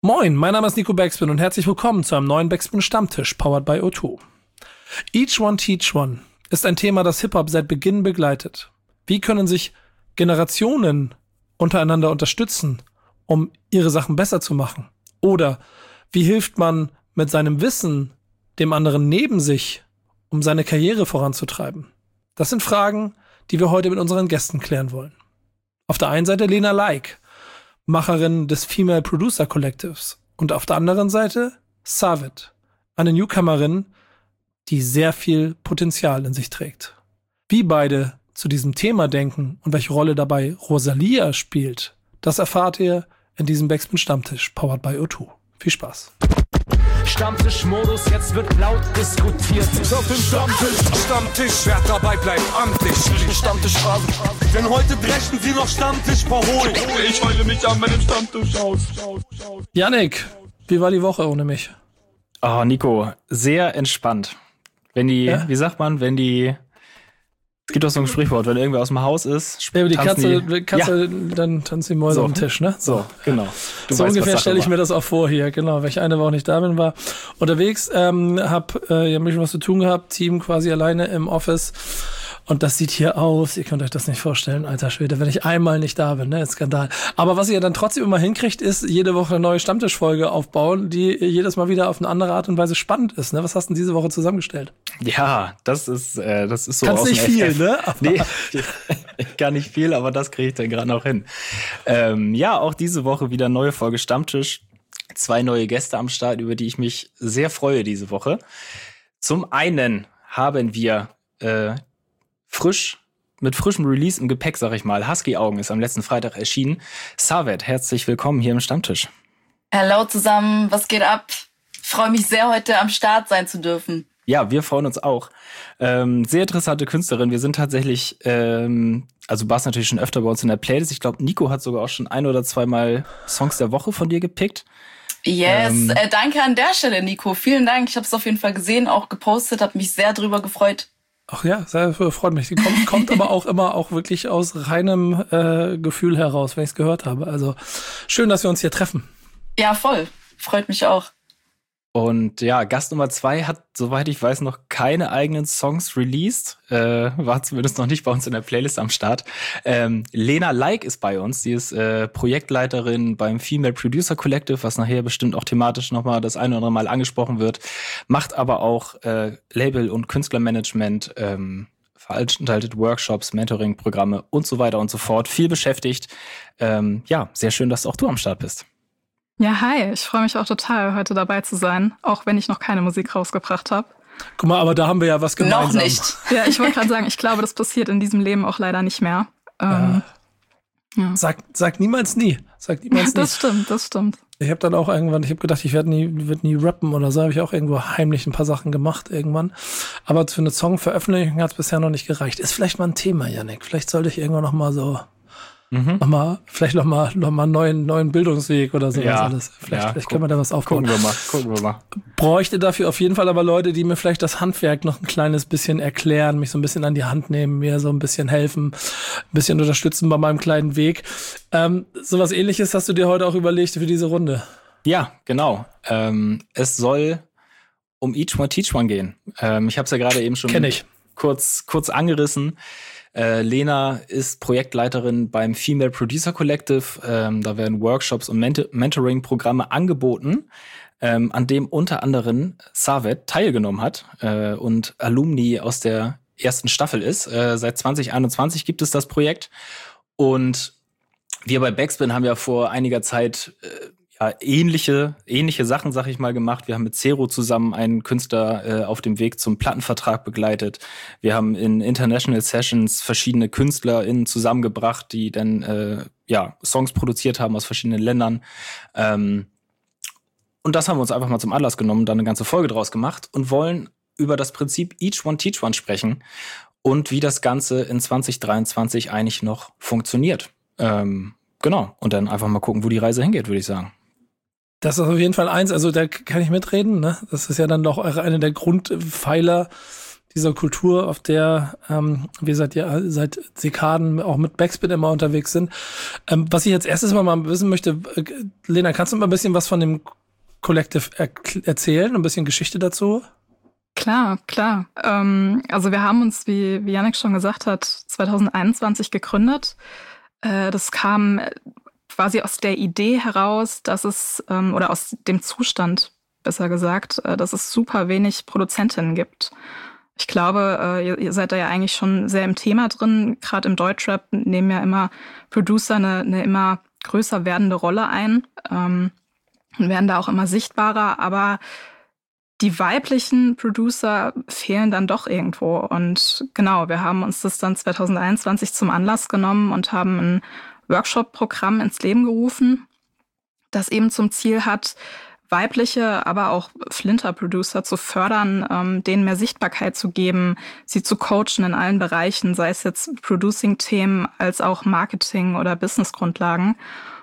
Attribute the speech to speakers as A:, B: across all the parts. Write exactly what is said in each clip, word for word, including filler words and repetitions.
A: Moin, mein Name ist Nico Backspin und herzlich willkommen zu einem neuen Backspin-Stammtisch, powered by O zwei. Each One Teach One ist ein Thema, das Hip-Hop seit Beginn begleitet. Wie können sich Generationen untereinander unterstützen, um ihre Sachen besser zu machen? Oder wie hilft man mit seinem Wissen dem anderen neben sich, um seine Karriere voranzutreiben? Das sind Fragen, die wir heute mit unseren Gästen klären wollen. Auf der einen Seite Lena Like, Macherin des Female Producer Collectives, und auf der anderen Seite Savit, eine Newcomerin, die sehr viel Potenzial in sich trägt. Wie beide zu diesem Thema denken und welche Rolle dabei Rosalia spielt, das erfahrt ihr in diesem Backspin Stammtisch, powered by O zwei. Viel Spaß.
B: Stammtischmodus, jetzt wird laut diskutiert.
C: Auf dem Stammtisch, Stammtisch, wer dabei bleibt, amtlich. Stammtischphase, denn heute brechen sie noch Stammtisch verholen. Ich heule mich an meinem Stammtisch aus.
A: Yannick, wie war die Woche ohne mich?
D: Oh, Nico, sehr entspannt. Wenn die, ja? wie sagt man, wenn die, es gibt doch so ein Sprichwort, wenn irgendwer aus dem Haus ist,
A: ja, die Katze, die, Katze ja. dann tanzen die Mäuse
D: so.
A: auf dem Tisch, ne?
D: So, genau.
A: Du so weißt, ungefähr stelle ich mir das auch vor hier, genau. Weil ich eine Woche nicht da bin, war unterwegs, ähm, hab äh, ja ein bisschen was zu tun gehabt, Team quasi alleine im Office. Und das sieht hier aus, ihr könnt euch das nicht vorstellen, alter Schwede, wenn ich einmal nicht da bin, ne, Skandal. Aber was ihr dann trotzdem immer hinkriegt, ist jede Woche eine neue Stammtischfolge aufbauen, die jedes Mal wieder auf eine andere Art und Weise spannend ist, ne? Was hast du denn diese Woche zusammengestellt?
D: Ja, das ist, äh, das ist so
A: Kannst
D: aus
A: nicht
D: dem
A: viel,
D: F F.
A: ne? Aber
D: nee, gar nicht viel, aber das kriege ich dann gerade noch hin. Ähm, ja, auch diese Woche wieder neue Folge Stammtisch. Zwei neue Gäste am Start, über die ich mich sehr freue diese Woche. Zum einen haben wir äh, frisch, mit frischem Release im Gepäck, sag ich mal. Husky Augen ist am letzten Freitag erschienen. Savit, herzlich willkommen hier im Stammtisch.
E: Hallo zusammen, was geht ab? Freue mich sehr, heute am Start sein zu dürfen.
D: Ja, wir freuen uns auch. Ähm, sehr interessante Künstlerin. Wir sind tatsächlich, ähm, also du warst natürlich schon öfter bei uns in der Playlist. Ich glaube, Nico hat sogar auch schon ein oder zweimal Songs der Woche von dir gepickt.
E: Yes,
D: ähm,
E: äh, danke an der Stelle, Nico. Vielen Dank. Ich habe es auf jeden Fall gesehen, auch gepostet, habe mich sehr drüber gefreut.
A: Ach ja, sehr freut mich. Die kommt, kommt aber auch immer auch wirklich aus reinem äh, Gefühl heraus, wenn ich es gehört habe. Also schön, dass wir uns hier treffen.
E: Ja, voll. Freut mich auch.
D: Und ja, Gast Nummer zwei hat, soweit ich weiß, noch keine eigenen Songs released. Äh, war zumindest noch nicht bei uns in der Playlist am Start. Ähm, Lena Like ist bei uns. Sie ist äh, Projektleiterin beim Female Producer Collective, was nachher bestimmt auch thematisch nochmal das eine oder andere Mal angesprochen wird. Macht aber auch äh, Label- und Künstlermanagement, ähm, veranstaltet Workshops, Mentoring-Programme und so weiter und so fort. Viel beschäftigt. Ähm, ja, sehr schön, dass auch du am Start bist.
F: Ja, hi. Ich freue mich auch total, heute dabei zu sein, auch wenn ich noch keine Musik rausgebracht habe.
A: Guck mal, aber da haben wir ja was gemeinsam.
E: Noch nicht.
F: Ja, ich wollte gerade sagen, ich glaube, das passiert in diesem Leben auch leider nicht mehr. Ähm,
A: ja. Ja. Sag, sag niemals nie. Sag niemals nie.
F: Das stimmt, das stimmt.
A: Ich habe dann auch irgendwann, ich habe gedacht, ich werde nie, werd nie rappen oder so, habe ich auch irgendwo heimlich ein paar Sachen gemacht irgendwann. Aber für eine Songveröffentlichung hat es bisher noch nicht gereicht. Ist vielleicht mal ein Thema, Yannick. Vielleicht sollte ich irgendwann noch mal so Mhm. Noch mal, vielleicht noch mal, noch mal einen neuen, neuen Bildungsweg oder sowas
D: ja,
A: alles. Vielleicht,
D: ja,
A: vielleicht
D: guck,
A: können wir da was aufbauen.
D: Gucken wir mal, gucken wir mal.
A: Bräuchte dafür auf jeden Fall aber Leute, die mir vielleicht das Handwerk noch ein kleines bisschen erklären, mich so ein bisschen an die Hand nehmen, mir so ein bisschen helfen, ein bisschen unterstützen bei meinem kleinen Weg. Ähm, sowas Ähnliches hast du dir heute auch überlegt für diese Runde?
D: Ja, genau. Ähm, es soll um Each One Teach One gehen. Ähm, ich habe es ja gerade eben schon
A: Kenn ich.
D: kurz, kurz angerissen. Äh, Lena ist Projektleiterin beim Female Producer Collective. Ähm, da werden Workshops und Ment- Mentoring-Programme angeboten, ähm, an dem unter anderem Savit teilgenommen hat äh, und Alumni aus der ersten Staffel ist. Äh, seit zwanzig einundzwanzig gibt es das Projekt. Und wir bei Backspin haben ja vor einiger Zeit äh, ja, ähnliche ähnliche Sachen, sag ich mal, gemacht. Wir haben mit Zero zusammen einen Künstler äh, auf dem Weg zum Plattenvertrag begleitet. Wir haben in International Sessions verschiedene KünstlerInnen zusammengebracht, die dann äh, ja Songs produziert haben aus verschiedenen Ländern. Ähm, und das haben wir uns einfach mal zum Anlass genommen, dann eine ganze Folge draus gemacht und wollen über das Prinzip Each One Teach One sprechen und wie das Ganze in zwanzig dreiundzwanzig eigentlich noch funktioniert. Ähm, genau. Und dann einfach mal gucken, wo die Reise hingeht, würde ich sagen.
A: Das ist auf jeden Fall eins, also da kann ich mitreden, ne? Das ist ja dann doch eine der Grundpfeiler dieser Kultur, auf der ähm, wir seit, ja, seit Dekaden auch mit Backspin immer unterwegs sind. Ähm, was ich jetzt erstes Mal mal wissen möchte, äh, Lena, kannst du mal ein bisschen was von dem Collective er- erzählen, ein bisschen Geschichte dazu?
F: Klar, klar. Ähm, also wir haben uns, wie, wie Yannick schon gesagt hat, zwanzig einundzwanzig gegründet. Äh, das kam quasi aus der Idee heraus, dass es, ähm, oder aus dem Zustand, besser gesagt, äh, dass es super wenig Produzentinnen gibt. Ich glaube, äh, ihr, ihr seid da ja eigentlich schon sehr im Thema drin. Gerade im Deutschrap nehmen ja immer Producer eine, eine immer größer werdende Rolle ein ähm, und werden da auch immer sichtbarer, aber die weiblichen Producer fehlen dann doch irgendwo. Und genau, wir haben uns das dann zwanzig einundzwanzig zum Anlass genommen und haben ein Workshop-Programm ins Leben gerufen, das eben zum Ziel hat, weibliche, aber auch Flinter-Producer zu fördern, ähm, denen mehr Sichtbarkeit zu geben, sie zu coachen in allen Bereichen, sei es jetzt Producing-Themen als auch Marketing- oder Business-Grundlagen.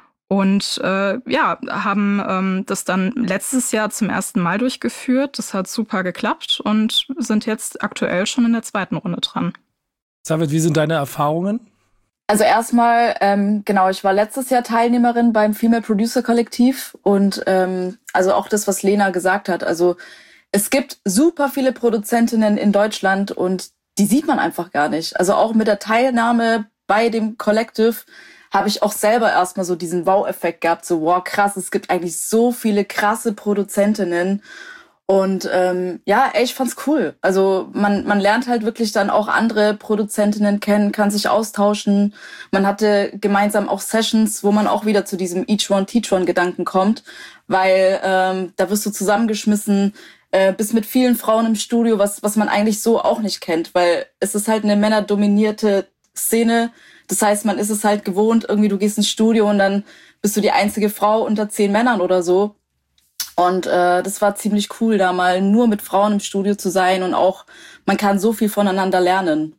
F: Und äh, ja, haben ähm, das dann letztes Jahr zum ersten Mal durchgeführt. Das hat super geklappt und sind jetzt aktuell schon in der zweiten Runde dran.
A: Savit, wie sind deine Erfahrungen?
E: Also erstmal, ähm, genau, ich war letztes Jahr Teilnehmerin beim Female Producer Kollektiv und ähm, also auch das, was Lena gesagt hat. Also es gibt super viele Produzentinnen in Deutschland und die sieht man einfach gar nicht. Also auch mit der Teilnahme bei dem Collective habe ich auch selber erstmal so diesen Wow-Effekt gehabt, so wow, krass, es gibt eigentlich so viele krasse Produzentinnen. Und ähm, ja, ey, ich fand's cool. Also man man lernt halt wirklich dann auch andere Produzentinnen kennen, kann sich austauschen. Man hatte gemeinsam auch Sessions, wo man auch wieder zu diesem Each One Teach One Gedanken kommt, weil ähm, da wirst du zusammengeschmissen, äh, bist mit vielen Frauen im Studio, was was man eigentlich so auch nicht kennt, weil es ist halt eine männerdominierte Szene. Das heißt, man ist es halt gewohnt, irgendwie du gehst ins Studio und dann bist du die einzige Frau unter zehn Männern oder so. Und äh, das war ziemlich cool, da mal nur mit Frauen im Studio zu sein und auch, man kann so viel voneinander lernen.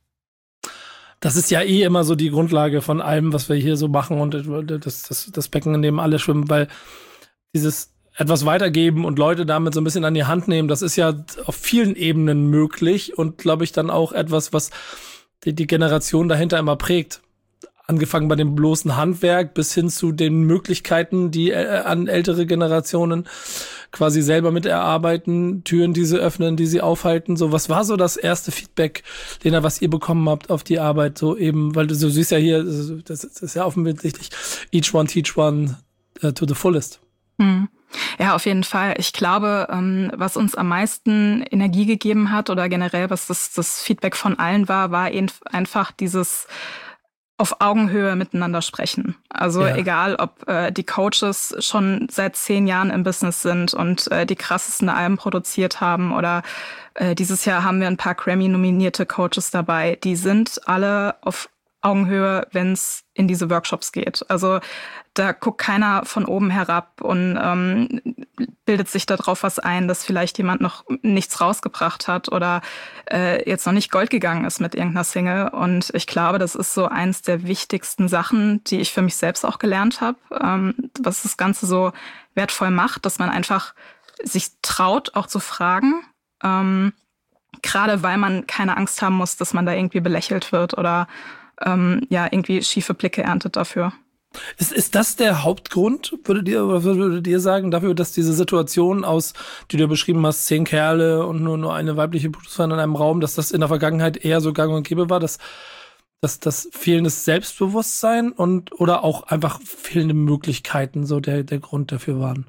A: Das ist ja eh immer so die Grundlage von allem, was wir hier so machen und das, das, das Becken, in dem alle schwimmen, weil dieses etwas weitergeben und Leute damit so ein bisschen an die Hand nehmen, das ist ja auf vielen Ebenen möglich und glaube ich dann auch etwas, was die, die Generation dahinter immer prägt. Angefangen bei dem bloßen Handwerk bis hin zu den Möglichkeiten, die äh, an ältere Generationen quasi selber mit erarbeiten, Türen, die sie öffnen, die sie aufhalten. So, was war so das erste Feedback, Lena, was ihr bekommen habt auf die Arbeit? So eben, weil du, du siehst ja hier, das ist ja offensichtlich each one teach one uh, to the fullest.
F: Hm. Ja, auf jeden Fall. Ich glaube, ähm, was uns am meisten Energie gegeben hat oder generell, was das, das Feedback von allen war, war einfach dieses auf Augenhöhe miteinander sprechen. Also ja. Egal, ob äh, die Coaches schon seit zehn Jahren im Business sind und äh, die krassesten Alben produziert haben oder äh, dieses Jahr haben wir ein paar Grammy-nominierte Coaches dabei. Die sind alle auf Augenhöhe, wenn es in diese Workshops geht. Also da guckt keiner von oben herab und ähm, bildet sich darauf was ein, dass vielleicht jemand noch nichts rausgebracht hat oder äh, jetzt noch nicht Gold gegangen ist mit irgendeiner Single. Und ich glaube, das ist so eins der wichtigsten Sachen, die ich für mich selbst auch gelernt habe, ähm, was das Ganze so wertvoll macht, dass man einfach sich traut, auch zu fragen, ähm, gerade weil man keine Angst haben muss, dass man da irgendwie belächelt wird oder ähm, ja irgendwie schiefe Blicke erntet dafür.
A: Ist, ist das der Hauptgrund, würdet ihr, oder würdet ihr sagen, dafür, dass diese Situation aus, die du beschrieben hast, zehn Kerle und nur, nur eine weibliche Producerin in einem Raum, dass das in der Vergangenheit eher so gang und gäbe war, dass, dass das fehlendes Selbstbewusstsein und oder auch einfach fehlende Möglichkeiten so der, der Grund dafür waren?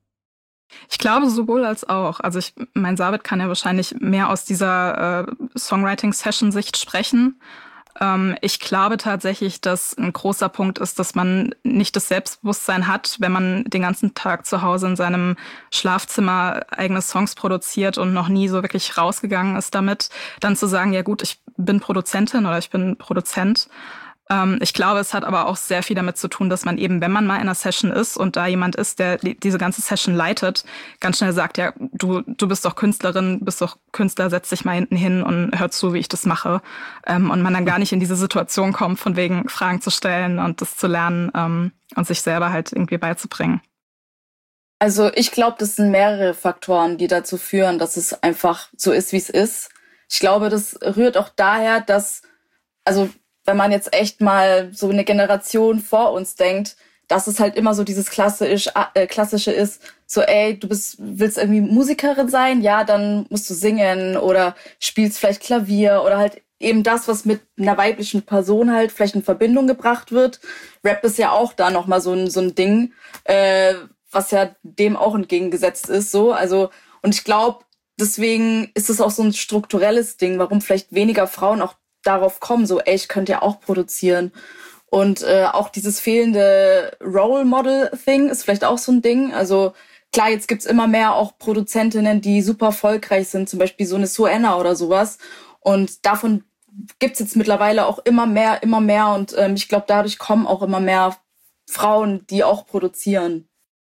F: Ich glaube sowohl als auch. Also ich, mein Savit kann ja wahrscheinlich mehr aus dieser äh, Songwriting-Session-Sicht sprechen. Ich glaube tatsächlich, dass ein großer Punkt ist, dass man nicht das Selbstbewusstsein hat, wenn man den ganzen Tag zu Hause in seinem Schlafzimmer eigene Songs produziert und noch nie so wirklich rausgegangen ist damit, dann zu sagen, ja gut, ich bin Produzentin oder ich bin Produzent. Ich glaube, es hat aber auch sehr viel damit zu tun, dass man eben, wenn man mal in einer Session ist und da jemand ist, der diese ganze Session leitet, ganz schnell sagt, ja, du du bist doch Künstlerin, bist doch Künstler, setz dich mal hinten hin und hör zu, wie ich das mache. Und man dann gar nicht in diese Situation kommt, von wegen Fragen zu stellen und das zu lernen und sich selber halt irgendwie beizubringen.
E: Also ich glaube, das sind mehrere Faktoren, die dazu führen, dass es einfach so ist, wie es ist. ich glaube, das rührt auch daher, dass, also wenn man jetzt echt mal so eine Generation vor uns denkt, dass es halt immer so dieses klassisch, äh, klassische ist, so ey, du bist willst irgendwie Musikerin sein, ja, dann musst du singen oder spielst vielleicht Klavier oder halt eben das, was mit einer weiblichen Person halt vielleicht in Verbindung gebracht wird. Rap ist ja auch da nochmal so ein, so ein Ding, äh, was ja dem auch entgegengesetzt ist, so, also, und ich glaube, deswegen ist es auch so ein strukturelles Ding, warum vielleicht weniger Frauen auch darauf kommen, so, ey, ich könnte ja auch produzieren. Und äh, auch dieses fehlende Role-Model-Thing ist vielleicht auch so ein Ding. Also klar, jetzt gibt's immer mehr auch Produzentinnen, die super erfolgreich sind, zum Beispiel so eine Suenna oder sowas. Und davon gibt's jetzt mittlerweile auch immer mehr, immer mehr. Und ähm, ich glaube, dadurch kommen auch immer mehr Frauen, die auch produzieren.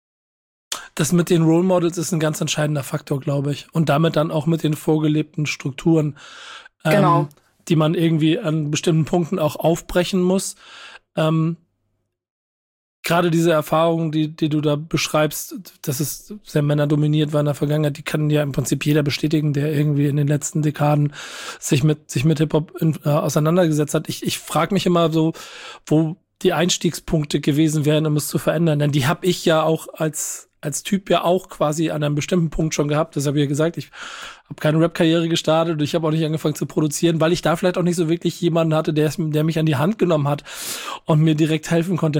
A: Das mit den Role Models ist ein ganz entscheidender Faktor, glaube ich. Und damit dann auch mit den vorgelebten Strukturen, ähm,
E: Genau.
A: die man irgendwie an bestimmten Punkten auch aufbrechen muss. Ähm, Gerade diese Erfahrungen, die, die du da beschreibst, dass es sehr männerdominiert war in der Vergangenheit, die kann ja im Prinzip jeder bestätigen, der irgendwie in den letzten Dekaden sich mit, sich mit Hip-Hop in, äh, auseinandergesetzt hat. Ich, ich frage mich immer so, wo die Einstiegspunkte gewesen wären, um es zu verändern. Denn die habe ich ja auch als als Typ ja auch quasi an einem bestimmten Punkt schon gehabt. Das habe ich ja gesagt, ich habe keine Rap-Karriere gestartet und ich habe auch nicht angefangen zu produzieren, weil ich da vielleicht auch nicht so wirklich jemanden hatte, der, der mich an die Hand genommen hat und mir direkt helfen konnte.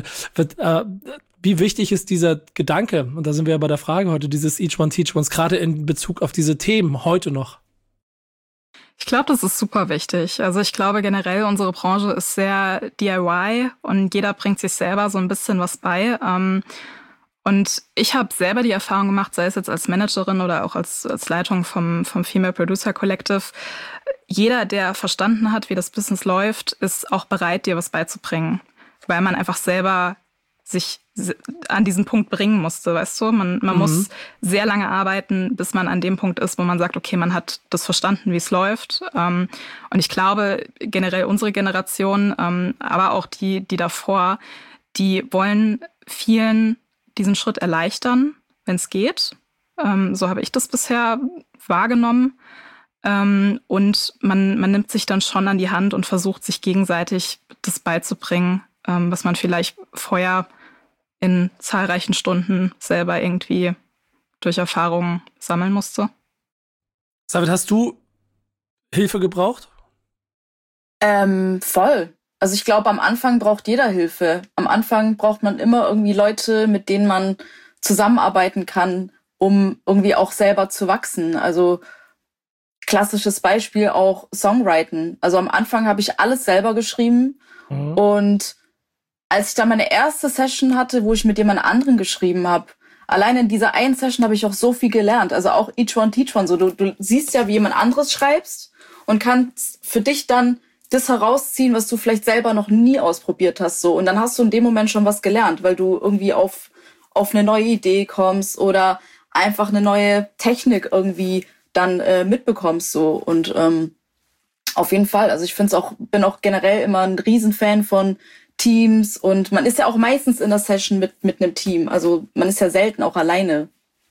A: Wie wichtig ist dieser Gedanke, und da sind wir ja bei der Frage heute, dieses Each One Teach Ones, gerade in Bezug auf diese Themen heute noch?
F: Ich glaube, das ist super wichtig. Also ich glaube generell, unsere Branche ist sehr D I Y und jeder bringt sich selber so ein bisschen was bei. Ähm, Und ich habe selber die Erfahrung gemacht, sei es jetzt als Managerin oder auch als, als Leitung vom, vom Female Producer Collective, jeder, der verstanden hat, wie das Business läuft, ist auch bereit, dir was beizubringen. Weil man einfach selber sich an diesen Punkt bringen musste, weißt du? Man, man mhm. muss sehr lange arbeiten, bis man an dem Punkt ist, wo man sagt, okay, man hat das verstanden, wie es läuft. Und ich glaube, generell unsere Generation, aber auch die, die davor, die wollen vielen diesen Schritt erleichtern, wenn es geht. Ähm, so habe ich das bisher wahrgenommen. Ähm, und man, man nimmt sich dann schon an die Hand und versucht, sich gegenseitig das beizubringen, ähm, was man vielleicht vorher in zahlreichen Stunden selber irgendwie durch Erfahrungen sammeln musste.
A: Savit, hast du Hilfe gebraucht?
E: Ähm, voll. Also ich glaube, am Anfang braucht jeder Hilfe. Am Anfang braucht man immer irgendwie Leute, mit denen man zusammenarbeiten kann, um irgendwie auch selber zu wachsen. Also klassisches Beispiel auch Songwriting. Also am Anfang habe ich alles selber geschrieben. Mhm. Und als ich dann meine erste Session hatte, wo ich mit jemand anderen geschrieben habe, allein in dieser einen Session habe ich auch so viel gelernt. Also auch Each One Teach One. So, du, du siehst ja, wie jemand anderes schreibst und kannst für dich dann das herausziehen, was du vielleicht selber noch nie ausprobiert hast, so. Und dann hast du in dem Moment schon was gelernt, weil du irgendwie auf, auf eine neue Idee kommst oder einfach eine neue Technik irgendwie dann äh, mitbekommst, so. Und ähm, auf jeden Fall. Also ich finde es auch, bin auch generell immer ein Riesenfan von Teams und man ist ja auch meistens in der Session mit, mit einem Team. Also man ist ja selten auch alleine.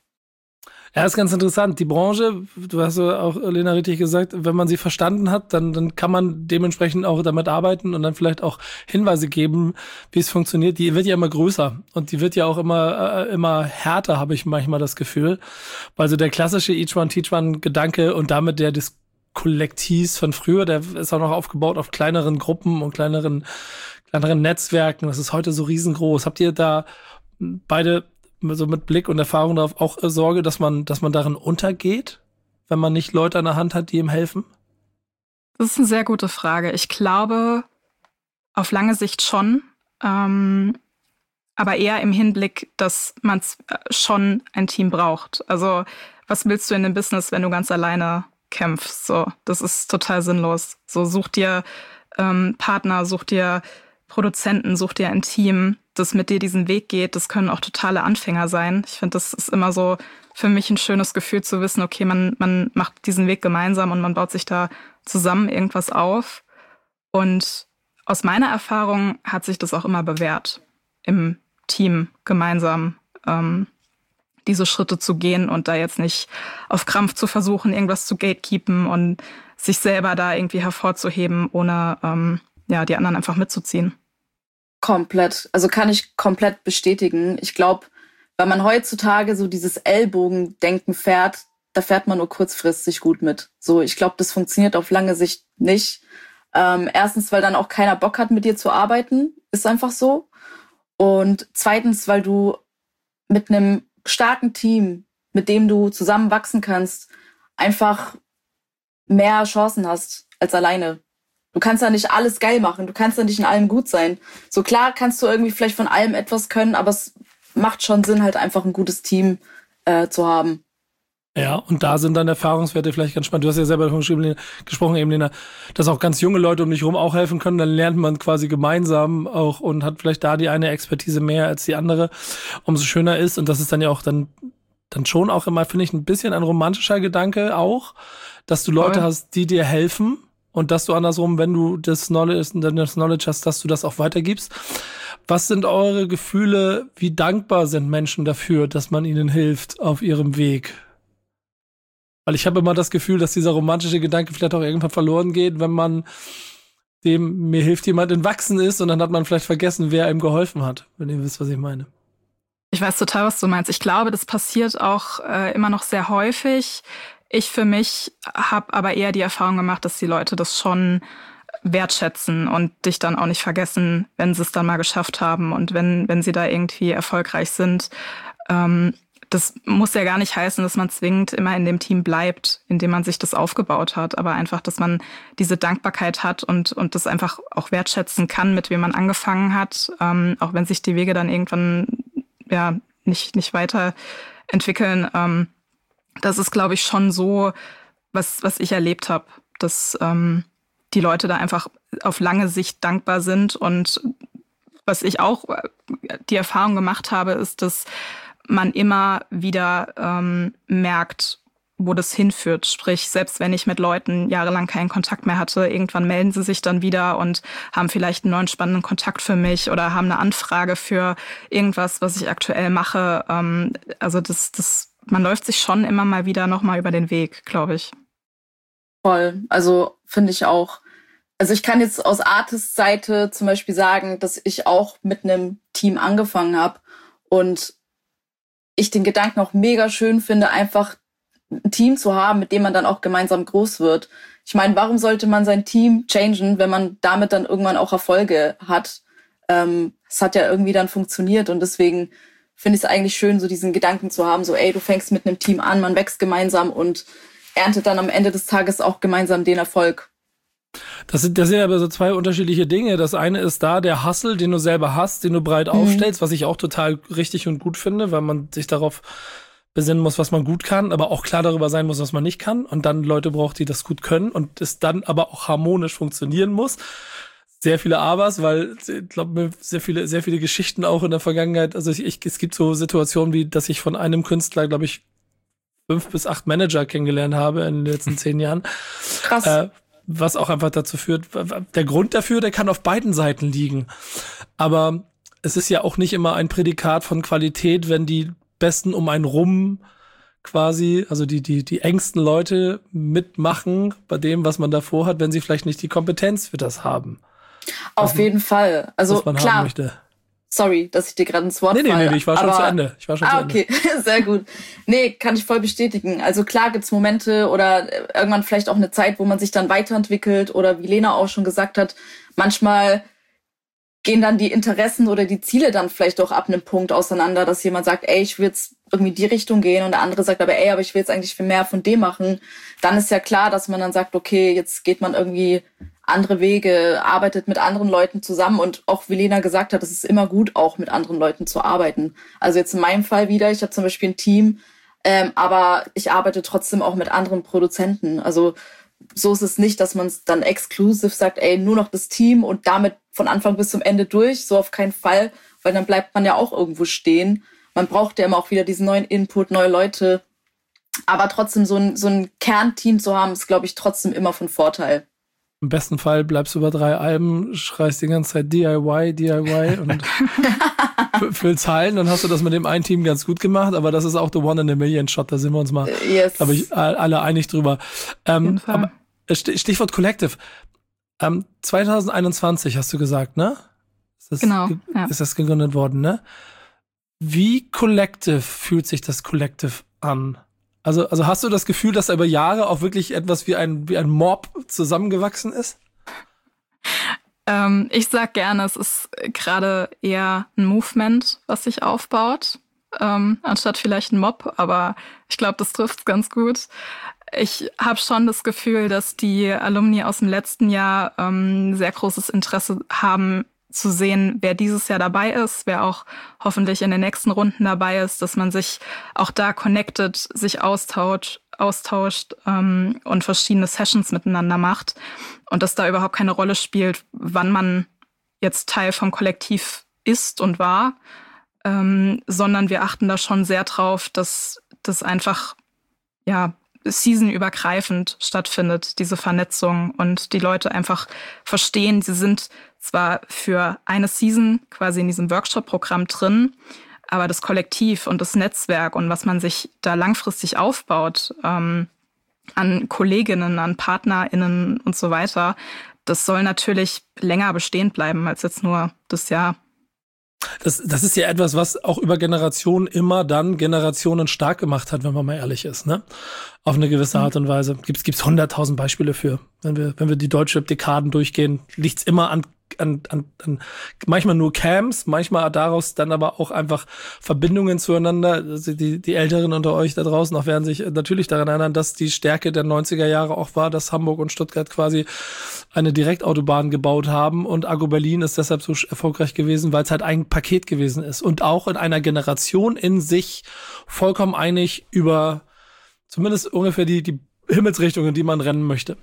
A: Ja, ist ganz interessant. Die Branche, du hast ja auch, Lena, richtig gesagt, wenn man sie verstanden hat, dann, dann kann man dementsprechend auch damit arbeiten und dann vielleicht auch Hinweise geben, wie es funktioniert. Die wird ja immer größer und die wird ja auch immer, äh, immer härter, habe ich manchmal das Gefühl. Weil so der klassische Each One Teach One Gedanke und damit der des Kollektivs von früher, der ist auch noch aufgebaut auf kleineren Gruppen und kleineren, kleineren Netzwerken. Das ist heute so riesengroß. Habt ihr da beide so mit Blick und Erfahrung darauf auch Sorge, dass man, dass man darin untergeht, wenn man nicht Leute an der Hand hat, die ihm helfen?
F: Das ist eine sehr gute Frage. Ich glaube, auf lange Sicht schon, ähm, aber eher im Hinblick, dass man schon ein Team braucht. Also was willst du in dem Business, wenn du ganz alleine kämpfst? So, das ist total sinnlos. So, such dir ähm, Partner, such dir Produzenten, such dir ein Team, das mit dir diesen Weg geht. Das können auch totale Anfänger sein. Ich finde, das ist immer so für mich ein schönes Gefühl zu wissen, okay, man, man macht diesen Weg gemeinsam und man baut sich da zusammen irgendwas auf. Und aus meiner Erfahrung hat sich das auch immer bewährt, im Team gemeinsam ähm, diese Schritte zu gehen und da jetzt nicht auf Krampf zu versuchen, irgendwas zu gatekeepen und sich selber da irgendwie hervorzuheben, ohne ähm, ja die anderen einfach mitzuziehen.
E: Komplett. Also kann ich komplett bestätigen. Ich glaube, wenn man heutzutage so dieses Ellbogendenken fährt, da fährt man nur kurzfristig gut mit. So, ich glaube, das funktioniert auf lange Sicht nicht. Ähm, erstens, weil dann auch keiner Bock hat, mit dir zu arbeiten. Ist einfach so. Und zweitens, weil du mit einem starken Team, mit dem du zusammen wachsen kannst, einfach mehr Chancen hast als alleine. Du kannst ja nicht alles geil machen, du kannst ja nicht in allem gut sein. So klar kannst du irgendwie vielleicht von allem etwas können, aber es macht schon Sinn, halt einfach ein gutes Team äh, zu haben.
A: Ja, und da sind dann Erfahrungswerte vielleicht ganz spannend. Du hast ja selber davon gesprochen, eben, Lena, dass auch ganz junge Leute um dich herum auch helfen können. Dann lernt man quasi gemeinsam auch und hat vielleicht da die eine Expertise mehr als die andere. Umso schöner ist, und das ist dann ja auch dann, dann schon auch immer, finde ich, ein bisschen ein romantischer Gedanke auch, dass du Leute Voll. hast, die dir helfen und dass du andersrum, wenn du das Knowledge, das Knowledge hast, dass du das auch weitergibst. Was sind eure Gefühle? Wie dankbar sind Menschen dafür, dass man ihnen hilft auf ihrem Weg? Weil ich habe immer das Gefühl, dass dieser romantische Gedanke vielleicht auch irgendwann verloren geht, wenn man dem, mir hilft jemand, entwachsen ist und dann hat man vielleicht vergessen, wer ihm geholfen hat, wenn ihr wisst, was ich meine.
F: Ich weiß total, was du meinst. Ich glaube, das passiert auch äh, immer noch sehr häufig. Ich für mich habe aber eher die Erfahrung gemacht, dass die Leute das schon wertschätzen und dich dann auch nicht vergessen, wenn sie es dann mal geschafft haben und wenn, wenn sie da irgendwie erfolgreich sind. Ähm, Das muss ja gar nicht heißen, dass man zwingend immer in dem Team bleibt, in dem man sich das aufgebaut hat, aber einfach, dass man diese Dankbarkeit hat und und das einfach auch wertschätzen kann, mit wem man angefangen hat, ähm, auch wenn sich die Wege dann irgendwann ja nicht nicht weiterentwickeln. Ähm, das ist, glaube ich, schon so, was was ich erlebt habe, dass ähm, die Leute da einfach auf lange Sicht dankbar sind. Und was ich auch die Erfahrung gemacht habe, ist, dass man immer wieder ähm, merkt, wo das hinführt. Sprich, selbst wenn ich mit Leuten jahrelang keinen Kontakt mehr hatte, irgendwann melden sie sich dann wieder und haben vielleicht einen neuen spannenden Kontakt für mich oder haben eine Anfrage für irgendwas, was ich aktuell mache. Ähm, also das, das, man läuft sich schon immer mal wieder nochmal über den Weg, glaube ich.
E: Voll. Also finde ich auch. Also ich kann jetzt aus Artist-Seite zum Beispiel sagen, dass ich auch mit einem Team angefangen habe und ich den Gedanken auch mega schön finde, einfach ein Team zu haben, mit dem man dann auch gemeinsam groß wird. Ich meine, warum sollte man sein Team changen, wenn man damit dann irgendwann auch Erfolge hat? Ähm, es hat ja irgendwie dann funktioniert und deswegen finde ich es eigentlich schön, so diesen Gedanken zu haben, so ey, du fängst mit einem Team an, man wächst gemeinsam und erntet dann am Ende des Tages auch gemeinsam den Erfolg.
A: Das sind, das sind aber so zwei unterschiedliche Dinge. Das eine ist da der Hustle, den du selber hast, den du breit mhm. aufstellst, was ich auch total richtig und gut finde, weil man sich darauf besinnen muss, was man gut kann, aber auch klar darüber sein muss, was man nicht kann und dann Leute braucht, die das gut können und es dann aber auch harmonisch funktionieren muss. Sehr viele Abers, weil ich glaube, sehr viele, sehr viele Geschichten auch in der Vergangenheit. Also ich, ich, es gibt so Situationen wie, dass ich von einem Künstler, glaube ich, fünf bis acht Manager kennengelernt habe in den letzten zehn Jahren.
E: Krass.
A: Äh, was auch einfach dazu führt, der Grund dafür, der kann auf beiden Seiten liegen. Aber es ist ja auch nicht immer ein Prädikat von Qualität, wenn die Besten um einen rum quasi, also die, die, die engsten Leute mitmachen bei dem, was man davor hat, wenn sie vielleicht nicht die Kompetenz für das haben.
E: Auf
A: was
E: jeden Fall. Also
A: was man
E: klar.
A: Haben möchte.
E: Sorry, dass ich dir gerade ins Wort
A: nee, nee,
E: falle.
A: Nee, nee, ich war schon
E: aber,
A: zu Ende. Ich war schon
E: ah,
A: zu
E: okay,
A: Ende.
E: Sehr gut. Nee, kann ich voll bestätigen. Also klar gibt's Momente oder irgendwann vielleicht auch eine Zeit, wo man sich dann weiterentwickelt oder wie Lena auch schon gesagt hat, manchmal gehen dann die Interessen oder die Ziele dann vielleicht auch ab einem Punkt auseinander, dass jemand sagt, ey, ich will jetzt irgendwie in die Richtung gehen und der andere sagt aber, ey, aber ich will jetzt eigentlich viel mehr von dem machen. Dann ist ja klar, dass man dann sagt, okay, jetzt geht man irgendwie andere Wege, arbeitet mit anderen Leuten zusammen und auch wie Lena gesagt hat, es ist immer gut, auch mit anderen Leuten zu arbeiten. Also jetzt in meinem Fall wieder, ich habe zum Beispiel ein Team, ähm, aber ich arbeite trotzdem auch mit anderen Produzenten. Also so ist es nicht, dass man es dann exklusiv sagt, ey, nur noch das Team und damit von Anfang bis zum Ende durch, so auf keinen Fall, weil dann bleibt man ja auch irgendwo stehen. Man braucht ja immer auch wieder diesen neuen Input, neue Leute, aber trotzdem so ein, so ein Kernteam zu haben, ist, glaube ich, trotzdem immer von Vorteil.
A: Im besten Fall bleibst du über drei Alben, schreist die ganze Zeit D I Y, D I Y und füllst Hallen, dann hast du das mit dem einen Team ganz gut gemacht, aber das ist auch the one in a million shot, da sind wir uns mal, yes. glaube ich, alle einig drüber. Ähm, aber Stichwort Collective. Ähm, zwanzig einundzwanzig hast du gesagt, ne? Ist das,
F: genau. Ja.
A: Ist das gegründet worden, ne? Wie Collective fühlt sich das Collective an? Also, also hast du das Gefühl, dass da über Jahre auch wirklich etwas wie ein, wie ein Mob zusammengewachsen ist?
F: Ähm, ich sag gerne, es ist gerade eher ein Movement, was sich aufbaut, ähm, anstatt vielleicht ein Mob, aber ich glaube, das trifft's ganz gut. Ich habe schon das Gefühl, dass die Alumni aus dem letzten Jahr ähm, sehr großes Interesse haben, zu sehen, wer dieses Jahr dabei ist, wer auch hoffentlich in den nächsten Runden dabei ist, dass man sich auch da connected, sich austauscht, austauscht ähm, und verschiedene Sessions miteinander macht und dass da überhaupt keine Rolle spielt, wann man jetzt Teil vom Kollektiv ist und war, ähm, sondern wir achten da schon sehr drauf, dass das einfach ja seasonübergreifend stattfindet, diese Vernetzung und die Leute einfach verstehen, sie sind zwar für eine Season quasi in diesem Workshop-Programm drin, aber das Kollektiv und das Netzwerk und was man sich da langfristig aufbaut, ähm, an Kolleginnen, an PartnerInnen und so weiter, das soll natürlich länger bestehen bleiben als jetzt nur das Jahr.
A: Das, das ist ja etwas, was auch über Generationen immer dann Generationen stark gemacht hat, wenn man mal ehrlich ist, ne? Auf eine gewisse Art und Weise. Gibt's, gibt's hunderttausend Beispiele für. Wenn wir, wenn wir die deutsche Dekaden durchgehen, liegt's immer an, an, an, an, manchmal nur Camps, manchmal daraus dann aber auch einfach Verbindungen zueinander. Also die, die Älteren unter euch da draußen auch werden sich natürlich daran erinnern, dass die Stärke der neunziger Jahre auch war, dass Hamburg und Stuttgart quasi eine Direktautobahn gebaut haben und Agro Berlin ist deshalb so erfolgreich gewesen, weil es halt ein Paket gewesen ist und auch in einer Generation in sich vollkommen einig über zumindest ungefähr die, die Himmelsrichtungen, die man rennen möchte.